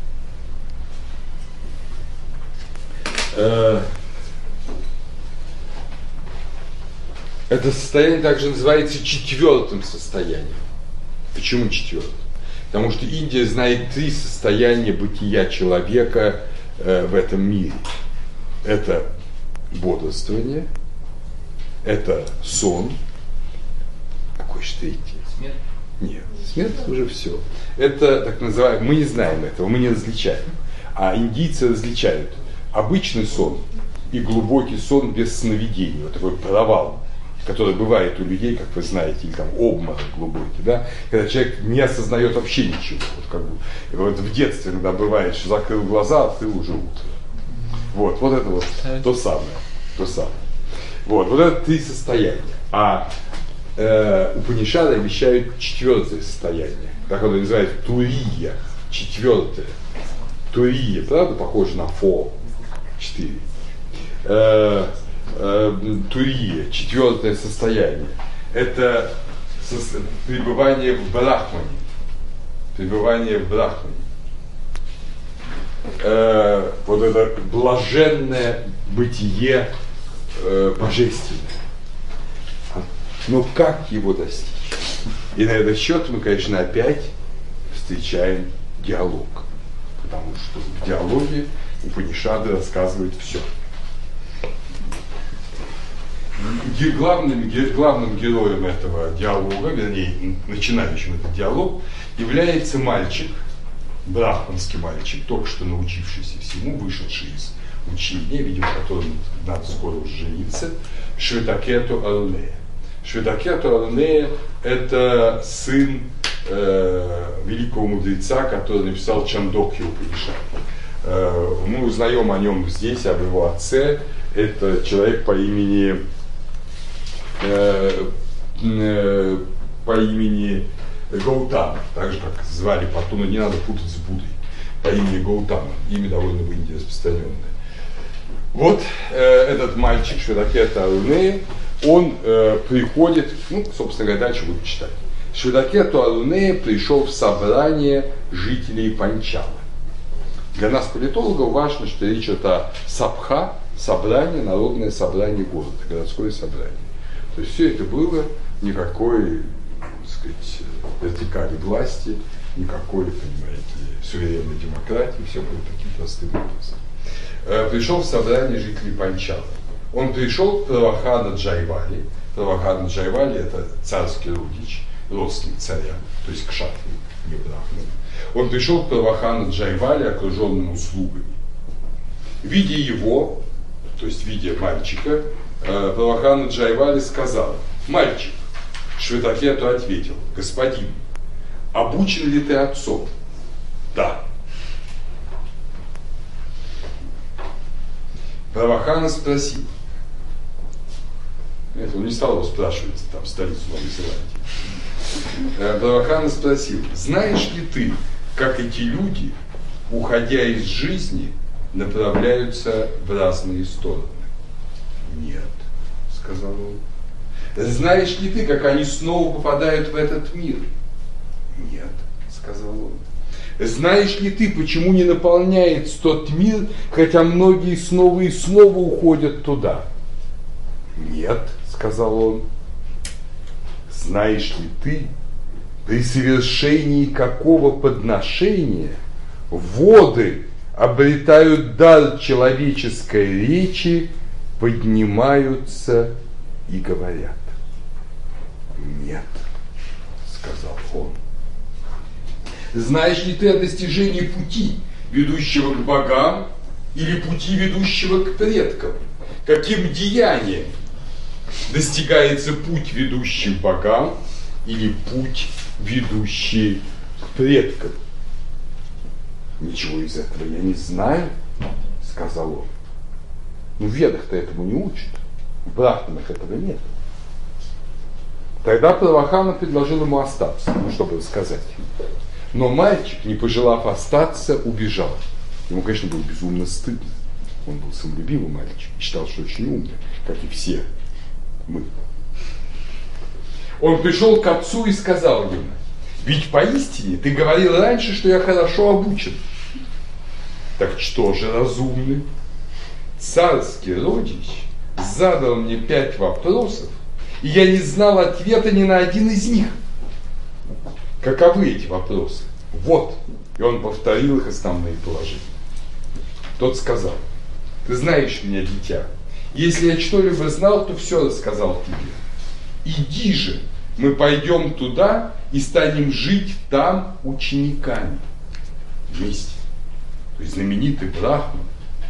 Это состояние также называется четвертым состоянием. Почему четвертым? Потому что Индия знает 3 состояния бытия человека в этом мире. Это бодрствование, это сон. Какой же третий? Смерть? Нет, смерть уже все. Это так называемый, мы не знаем этого, мы не различаем. А индийцы различают обычный сон и глубокий сон без сновидений. Вот такой провал, который бывает у людей, как вы знаете, или там обморок глубокий, да, когда человек не осознает вообще ничего. Вот, как бы, вот в детстве иногда бывает, что закрыл глаза, открыл уже утро. Вот это вот то самое. Вот это 3 состояния. А Упанишады обещают 4-е состояние. Так оно называется Турия, 4-е. Турия, правда, похоже на фо, 4. Турия, 4-е состояние. Это пребывание в Брахмане. Пребывание в Брахмане. Вот это блаженное бытие божественное. Но как его достичь? И на этот счет мы, конечно, опять встречаем диалог. Потому что в диалоге Упанишады рассказывают все. Главным героем этого диалога, вернее, начинающим этот диалог, является мальчик, брахманский мальчик, только что научившийся всему, вышедший из учения, видимо, которому надо скоро уже жениться, Шветакету Арунея. Шветакету Арунея – это сын великого мудреца, который написал Чандокью Упанишад. Мы узнаем о нем здесь, об его отце. Это человек по имени Гаутама, так же как звали потом, но не надо путать с Буддой, по имени Гаутама, имя довольно в Индии распространенное. Вот этот мальчик Шветакета Арунея, он приходит, собственно говоря, дальше буду читать. Шветакету Арунея пришел в собрание жителей Панчала. Для нас, политологов, важно, что речь идет о сабха, собрание, народное собрание города, городское собрание. То есть все это было никакой, так сказать, вертикали власти, никакой, понимаете, суверенной демократии, все было таким простым образом. Пришел в собрание жителей Панчала. Он пришел к Правахана Джайвали. Правахана Джайвали – это царский родич, родственник царя, то есть к шатри, не брахману. Он пришел к Правахана Джайвали, окруженному слугами. Видя его, то есть видя мальчика, Правахана Джайвали сказал: «Мальчик». Шветакету ответил: «Господин, обучен ли ты отцом?» «Да». Правахана спросил. Он не стал его спрашивать, там, столицу Новой Зеландии. Правахана спросил: «Знаешь ли ты, как эти люди, уходя из жизни, направляются в разные стороны?» «Нет», сказал он. «Знаешь ли ты, как они снова попадают в этот мир?» «Нет», сказал он. «Знаешь ли ты, почему не наполняется тот мир, хотя многие снова и снова уходят туда?» «Нет», сказал он. «Знаешь ли ты, при совершении какого подношения воды обретают дар человеческой речи, поднимаются и говорят?» Нет, сказал он. Знаешь ли ты о достижении пути, ведущего к богам, или пути, ведущего к предкам? Каким деянием достигается путь, ведущий к богам, или путь, ведущий к предкам? Ничего из этого я не знаю, сказал он. Ну, в Ведах-то этому не учат, в Брахманах этого нет. Тогда Прабхана предложил ему остаться, чтобы рассказать. Но мальчик, не пожелав остаться, убежал. Ему, конечно, было безумно стыдно. Он был самолюбивый мальчик, считал, что очень умный, как и все мы. Он пришел к отцу и сказал ему: ведь поистине ты говорил раньше, что я хорошо обучен. Так что же, разумный, царский родич задал мне 5 вопросов, и я не знал ответа ни на один из них. Каковы эти вопросы? Вот. И он повторил их основные положения. Тот сказал: ты знаешь меня, дитя. Если я что-либо знал, то все рассказал тебе. Иди же, мы пойдем туда и станем жить там учениками. Вместе. То есть знаменитый Брахман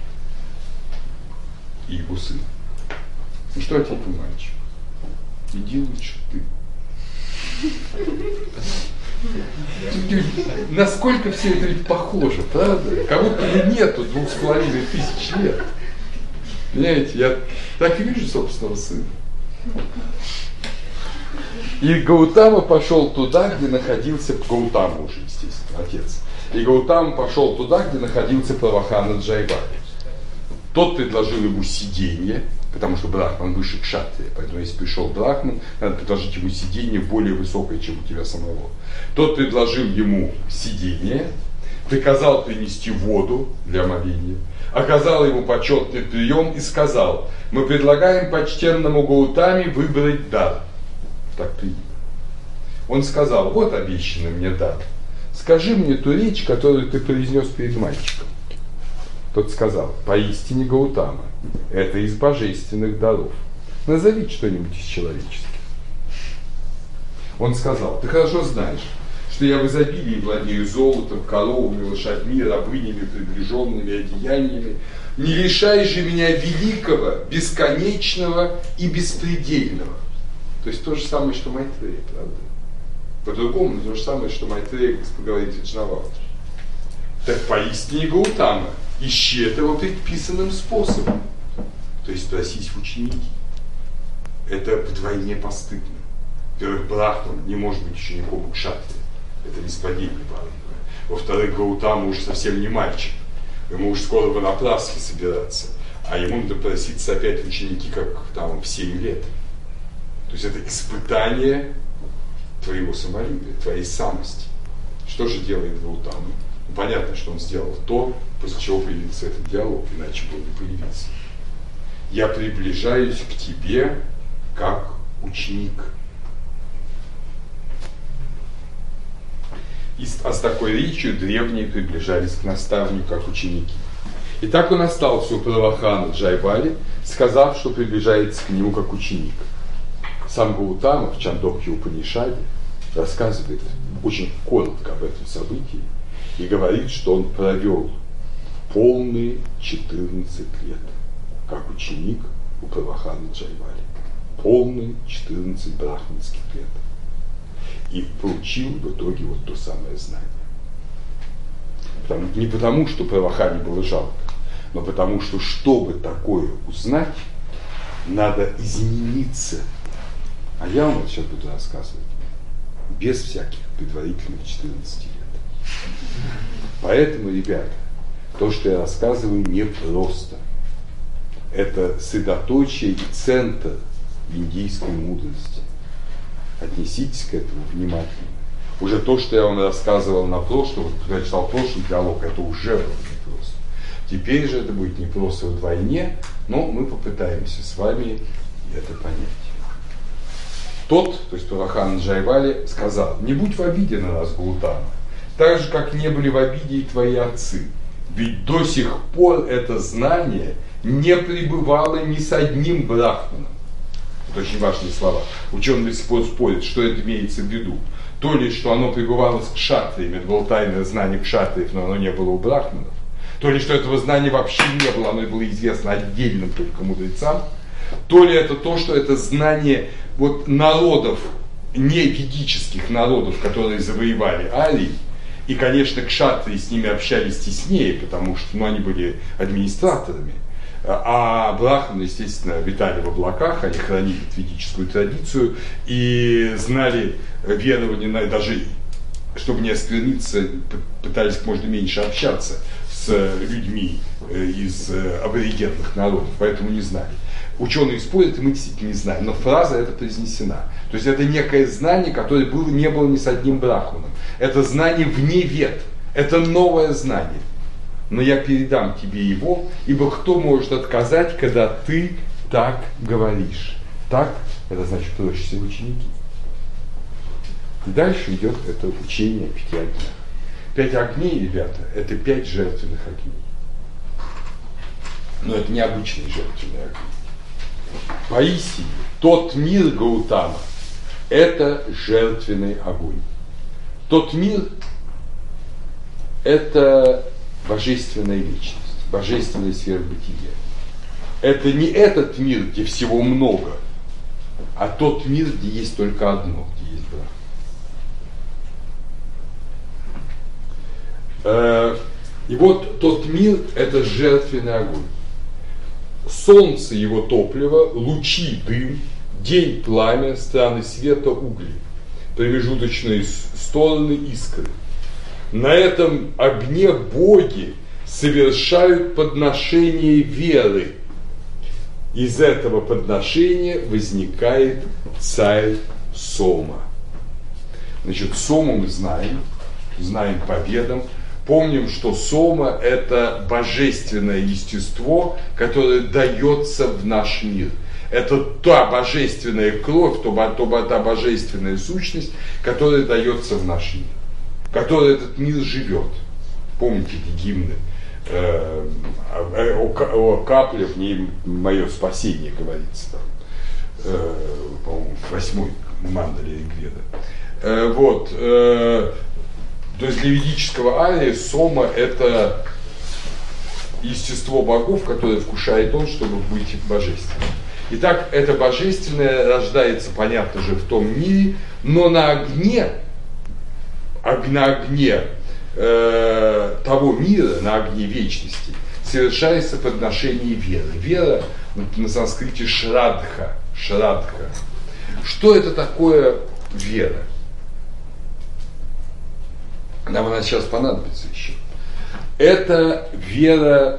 и его сын. Ну что ответил мальчик? Иди лучше ты. Насколько все это ведь похоже, правда? Как будто бы нету 2500 лет. Понимаете, я так и вижу собственного сына. И Гаутама пошел туда, где находился Гаутама уже, естественно, отец. И Гаутама пошел туда, где находился Прабхана Джайвали. Тот предложил ему сиденье, потому что Брахман выше кшатрия, поэтому если пришел Брахман, надо предложить ему сиденье более высокое, чем у тебя самого. Тот предложил ему сиденье, приказал принести воду для моления, оказал ему почетный прием и сказал: мы предлагаем почтенному Гаутаме выбрать дар. Так принято. Он сказал: вот обещанный мне дар. Скажи мне ту речь, которую ты произнес перед мальчиком. Тот сказал: поистине, Гаутама, это из божественных даров. Назови что-нибудь из человеческих. Он сказал: ты хорошо знаешь, что я в изобилии владею золотом, коровами, лошадьми, рабынями, приближенными одеяниями. Не лишай же меня великого, бесконечного и беспредельного. То есть то же самое, что Майтрея, правда? По-другому, то же самое, что Майтрея говорит Джнавалтри. Так поистине, Гаутама, ищи этого предписанным способом. То есть просись в ученики. Это вдвойне постыдно. Во-первых, Брахман не может быть учеником кшатрия. Это бесподельный Брахман. Во-вторых, Гаутама уже совсем не мальчик. Ему уж скоро в Ванапрастхе собираться. А ему надо проситься опять в ученики, как там в 7 лет. То есть это испытание твоего самолюбия, твоей самости. Что же делает Гаутама? Ну, понятно, что он сделал то, после чего появился этот диалог, иначе бы он не появился. Я приближаюсь к тебе как ученик. А с такой речью древние приближались к наставнику как ученики. И так он остался у Прабхана Джайвали, сказав, что приближается к нему как ученик. Сам Гаутама в Чандокья Упанишаде рассказывает очень коротко об этом событии и говорит, что он провел полные 14 лет как ученик у Прабхана Джайвали. Полные 14 брахманских лет. И получил в итоге вот то самое знание. Не потому, что Прабхане было жалко, но потому, что чтобы такое узнать, надо измениться. А я вам вот сейчас буду рассказывать без всяких предварительных 14 лет. Поэтому, ребята, то, что я рассказываю, не просто. Это средоточие и центр индийской мудрости. Отнеситесь к этому внимательно. Уже то, что я вам рассказывал на прошлом, вот когда я читал прошлый диалог, это уже было непросто. Теперь же это будет непросто вдвойне, но мы попытаемся с вами это понять. Тот, то есть Прабхана Джайвали, сказал: не будь в обиде на нас, Гаутама, так же, как не были в обиде и твои отцы. Ведь до сих пор это знание не пребывало ни с одним брахманом. Это очень важные слова. Ученые до сих пор спорят, что это имеется в виду. То ли, что оно пребывало с кшатриями, это было тайное знание кшатриев, но оно не было у брахманов. То ли, что этого знания вообще не было, оно было известно отдельным только мудрецам. То ли это то, что это знание вот народов, не ведических народов, которые завоевали Арий. И, конечно, кшатрии с ними общались теснее, потому что они были администраторами. А брахманы, естественно, витали в облаках, они хранили ведическую традицию и знали верование, даже чтобы не оскверниться, пытались как можно меньше общаться с людьми из аборигенных народов, поэтому не знали. Ученые спорят, и мы действительно не знаем, но фраза эта произнесена. То есть это некое знание, которое не было ни с одним брахманом. Это знание вне вед, это новое знание. Но я передам тебе его, ибо кто может отказать, когда ты так говоришь? Так, это значит, проще всего ученики. И дальше идет это учение о 5 огнях. 5 огней, ребята, это 5 жертвенных огней. Но это не обычные жертвенные огни. Поистине, тот мир Гаутама – это жертвенный огонь. Тот мир – это божественная вечность, божественное сверхбытие. Это не этот мир, где всего много, а тот мир, где есть только одно, где есть Брахма. И вот тот мир – это жертвенный огонь. Солнце его топливо, лучи дым, день пламя, страны света угли, промежуточные стороны искры. На этом огне боги совершают подношение веры. Из этого подношения возникает царь Сома. Значит, Сому мы знаем по ведам. Помним, что Сома – это божественное естество, которое дается в наш мир. Это та божественная кровь, та божественная сущность, которая дается в наш мир, которой этот мир живет. Помните эти гимны? О капле в ней мое спасение, говорится там, по-моему, в 8-й мандале Ригведа. Вот. То есть для ведического ария Сома – это естество богов, которое вкушает он, чтобы быть божественным. Итак, это божественное рождается, понятно же, в том мире, но на огне того мира, на огне вечности, совершается подношение веры. Вера на санскрите шрадха. Что это такое вера? Нам она сейчас понадобится еще. Это вера,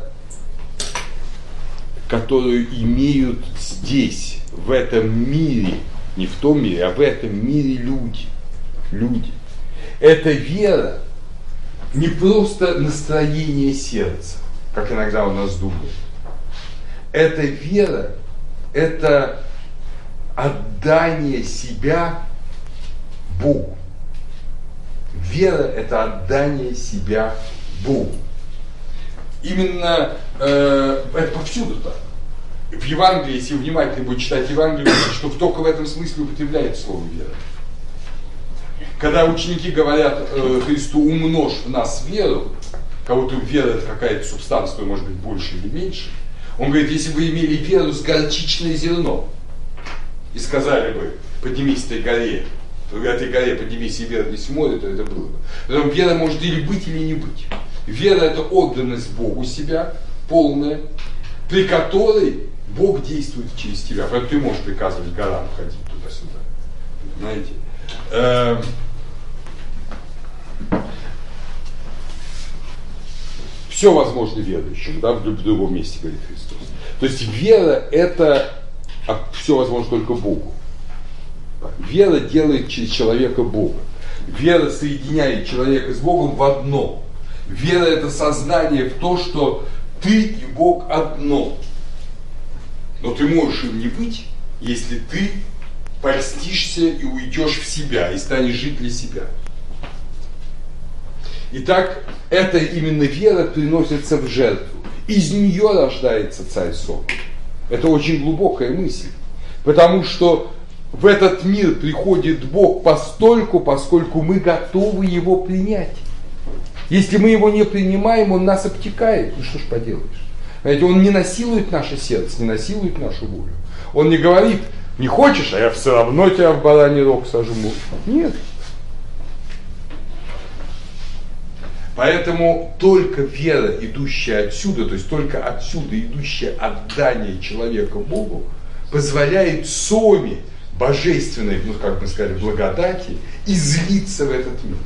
которую имеют здесь, в этом мире, не в том мире, а в этом мире люди. Это вера не просто настроение сердца, как иногда у нас думают. Это вера, это отдание себя Богу. Вера – это отдание себя Богу. Именно это повсюду так. В Евангелии, если внимательно будет читать Евангелие, увидите, что только в этом смысле употребляется слово вера. Когда ученики говорят Христу: умножь в нас веру, кого-то вера это какая-то субстанция, может быть больше или меньше, он говорит: если бы имели веру с горчичное зерно, и сказали бы: поднимись этой горе, в этой горе поднимись и вернись в море, то это было бы. Поэтому вера может или быть, или не быть. Вера – это отданность Богу себя, полная, при которой Бог действует через тебя. Поэтому ты можешь приказывать горам ходить туда-сюда. Знаете? Все возможно верующим, да, в другом месте, говорит Христос. То есть вера – это все возможно только Богу. Вера делает через человека Бога. Вера соединяет человека с Богом в одно. Вера – это сознание в то, что ты и Бог одно. Но ты можешь им не быть, если ты польстишься и уйдешь в себя, и станешь жить для себя. Итак, эта именно вера приносится в жертву. Из нее рождается царь Сома. Это очень глубокая мысль. Потому что в этот мир приходит Бог постольку, поскольку мы готовы Его принять. Если мы Его не принимаем, Он нас обтекает. Ну что ж поделаешь. Понимаете, Он не насилует наше сердце, не насилует нашу волю. Он не говорит, не хочешь, а я все равно тебя в бараний рог сожму. Нет. Поэтому только вера, идущая отсюда, то есть только отсюда идущее отдание человека Богу, позволяет соме божественной, ну как мы сказали, благодати излиться в этот мир.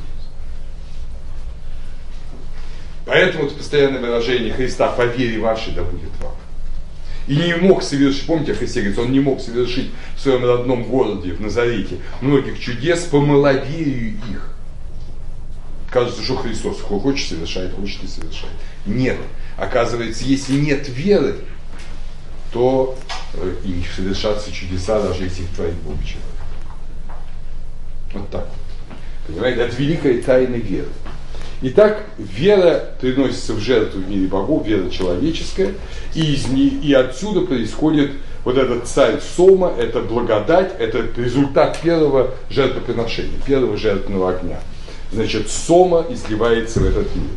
Поэтому это постоянное выражение Христа «по вере вашей да будет вам». И не мог совершить, помните, Христос говорит, он не мог совершить в своем родном городе, в Назарете, многих чудес по маловерию их. Кажется, что Христос хочет совершает, хочет не совершает. Нет. Оказывается, если нет веры, то и не совершатся чудеса, даже если их творит Бог человек. Вот так вот. Понимаете, это великая тайна веры. Итак, вера приносится в жертву в мире богов, вера человеческая, и отсюда происходит вот этот царь Сома, это благодать, это результат первого жертвоприношения, первого жертвенного огня. Значит, Сома изливается в этот мир.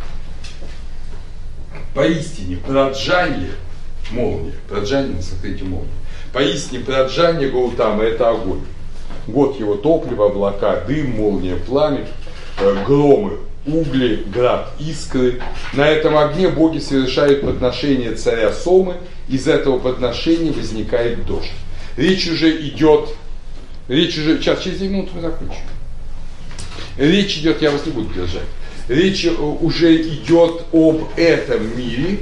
Поистине, проджание, молния, проджание, смотрите, молния. Поистине, проджание Гаутама – это огонь. Год его топлива, облака, дым, молния, пламя, громы, угли, град, искры. На этом огне боги совершают подношение царя Сомы, из этого подношения возникает дождь. Речь уже, сейчас, через 2 минуты мы закончим. Речь идет, я вас не буду держать, речь уже идет об этом мире,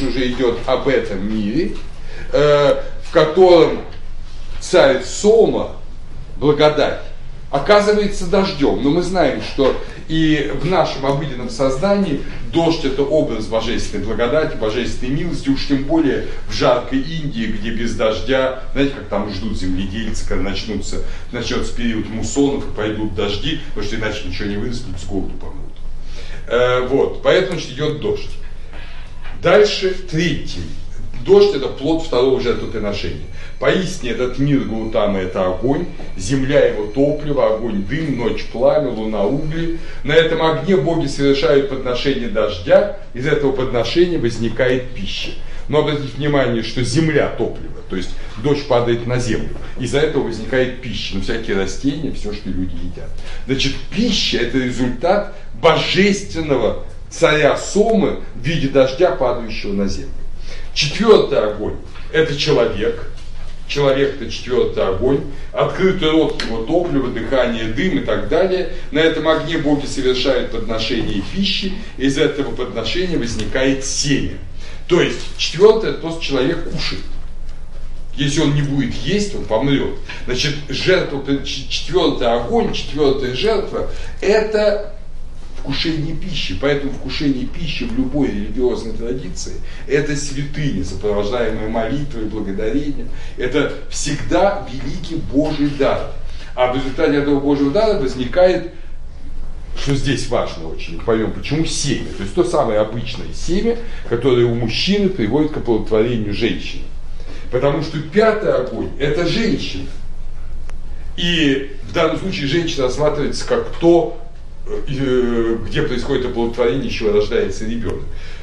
в котором царь Сома, благодать, оказывается дождем. Но мы знаем, что и в нашем обыденном сознании дождь – это образ божественной благодати, божественной милости, уж тем более в жаркой Индии, где без дождя, знаете, как там ждут земледельцы, когда начнется период муссонов и пойдут дожди, потому что иначе ничего не вырастет, с голоду помрут. Вот, поэтому идет дождь. Дальше третий. Дождь – это плод второго жертвоприношения. Поистине этот мир Гаутама – это огонь, земля его топливо, огонь дым, ночь пламя, луна угли. На этом огне боги совершают подношение дождя, из этого подношения возникает пища. Но обратите внимание, что земля топливо, то есть дождь падает на землю, из-за этого возникает пища, всякие растения, все, что люди едят. Значит, пища – это результат божественного царя Сомы в виде дождя, падающего на землю. Четвертый огонь – это человек. Человек – это четвертый огонь. Открытый рот его топлива, дыхание, дым и так далее. На этом огне боги совершают подношение пищи. Из этого подношения возникает семя. То есть, четвертое – это то, что человек кушает. Если он не будет есть, он помрет. Значит, четвертый огонь, четвертая жертва – это вкушение пищи. Поэтому вкушение пищи в любой религиозной традиции – это святыня, сопровождаемая молитвой, благодарением. Это всегда великий Божий дар. А в результате этого Божьего дара возникает, что здесь важно очень, поймем, почему семя. То есть то самое обычное семя, которое у мужчины приводит к оплодотворению женщины. Потому что пятый огонь – это женщина. И в данном случае женщина рассматривается как то, где происходит оплодотворение, из чего рождается ребенок.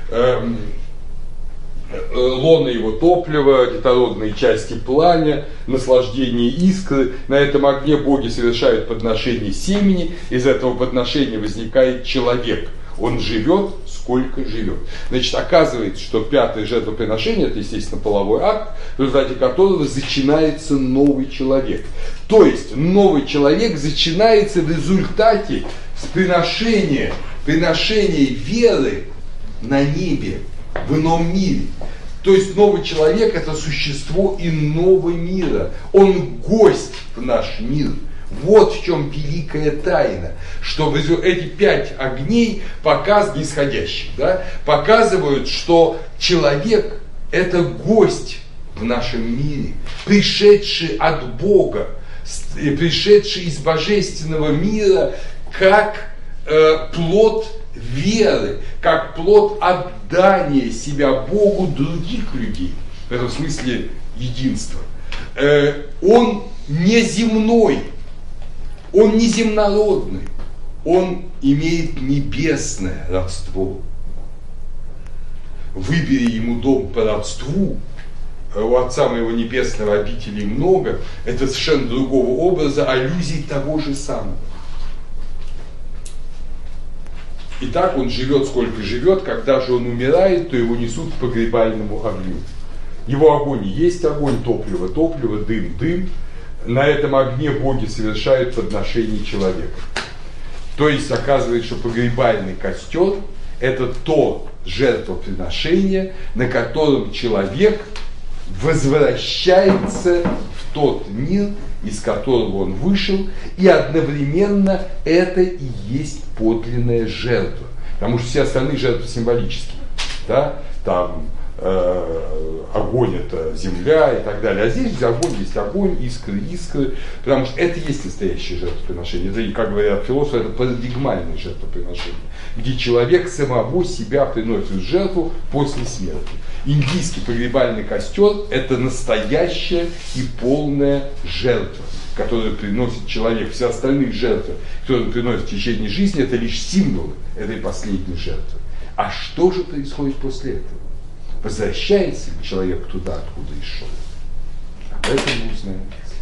Лона его топлива, детородные части пламя, наслаждение искры. На этом огне боги совершают подношение семени, из этого подношения возникает человек. Он живет, сколько живет. Значит, оказывается, что пятое жертвоприношение – это, естественно, половой акт, в результате которого зачинается новый человек. То есть, новый человек зачинается в результате приношения веры на небе, в ином мире. То есть новый человек – это существо иного мира. Он гость в наш мир. Вот в чем великая тайна, что эти 5 огней нисходящих, показывают, что человек – это гость в нашем мире, пришедший от Бога, пришедший из божественного мира, как плод веры, как плод отдания себя Богу других людей, в этом смысле единства. он не земной, он не земнородный, он имеет небесное родство. Выбери ему дом по родству, у Отца Моего Небесного обителей много, это совершенно другого образа, аллюзий того же самого. И так он живет, сколько живет, когда же он умирает, то его несут к погребальному огню. Его огонь есть огонь, топливо, топливо, дым, дым. На этом огне боги совершают подношение человека. То есть оказывается, что погребальный костер – это то жертвоприношение, на котором человек возвращается в тот мир, из которого он вышел, и одновременно это и есть подлинная жертва. Потому что все остальные жертвы символические. Да? Там огонь – это земля и так далее. А здесь огонь есть огонь, искры, искры. Потому что это и есть настоящее жертвоприношение. Это, как говорят философы, это парадигмальное жертвоприношение, где человек самого себя приносит в жертву после смерти. Индийский погребальный костер – это настоящая и полная жертва, которую приносит человек. Все остальные жертвы, которые он приносит в течение жизни, это лишь символы этой последней жертвы. А что же происходит после этого? Возвращается ли человек туда, откуда и шел? Об этом мы узнаем.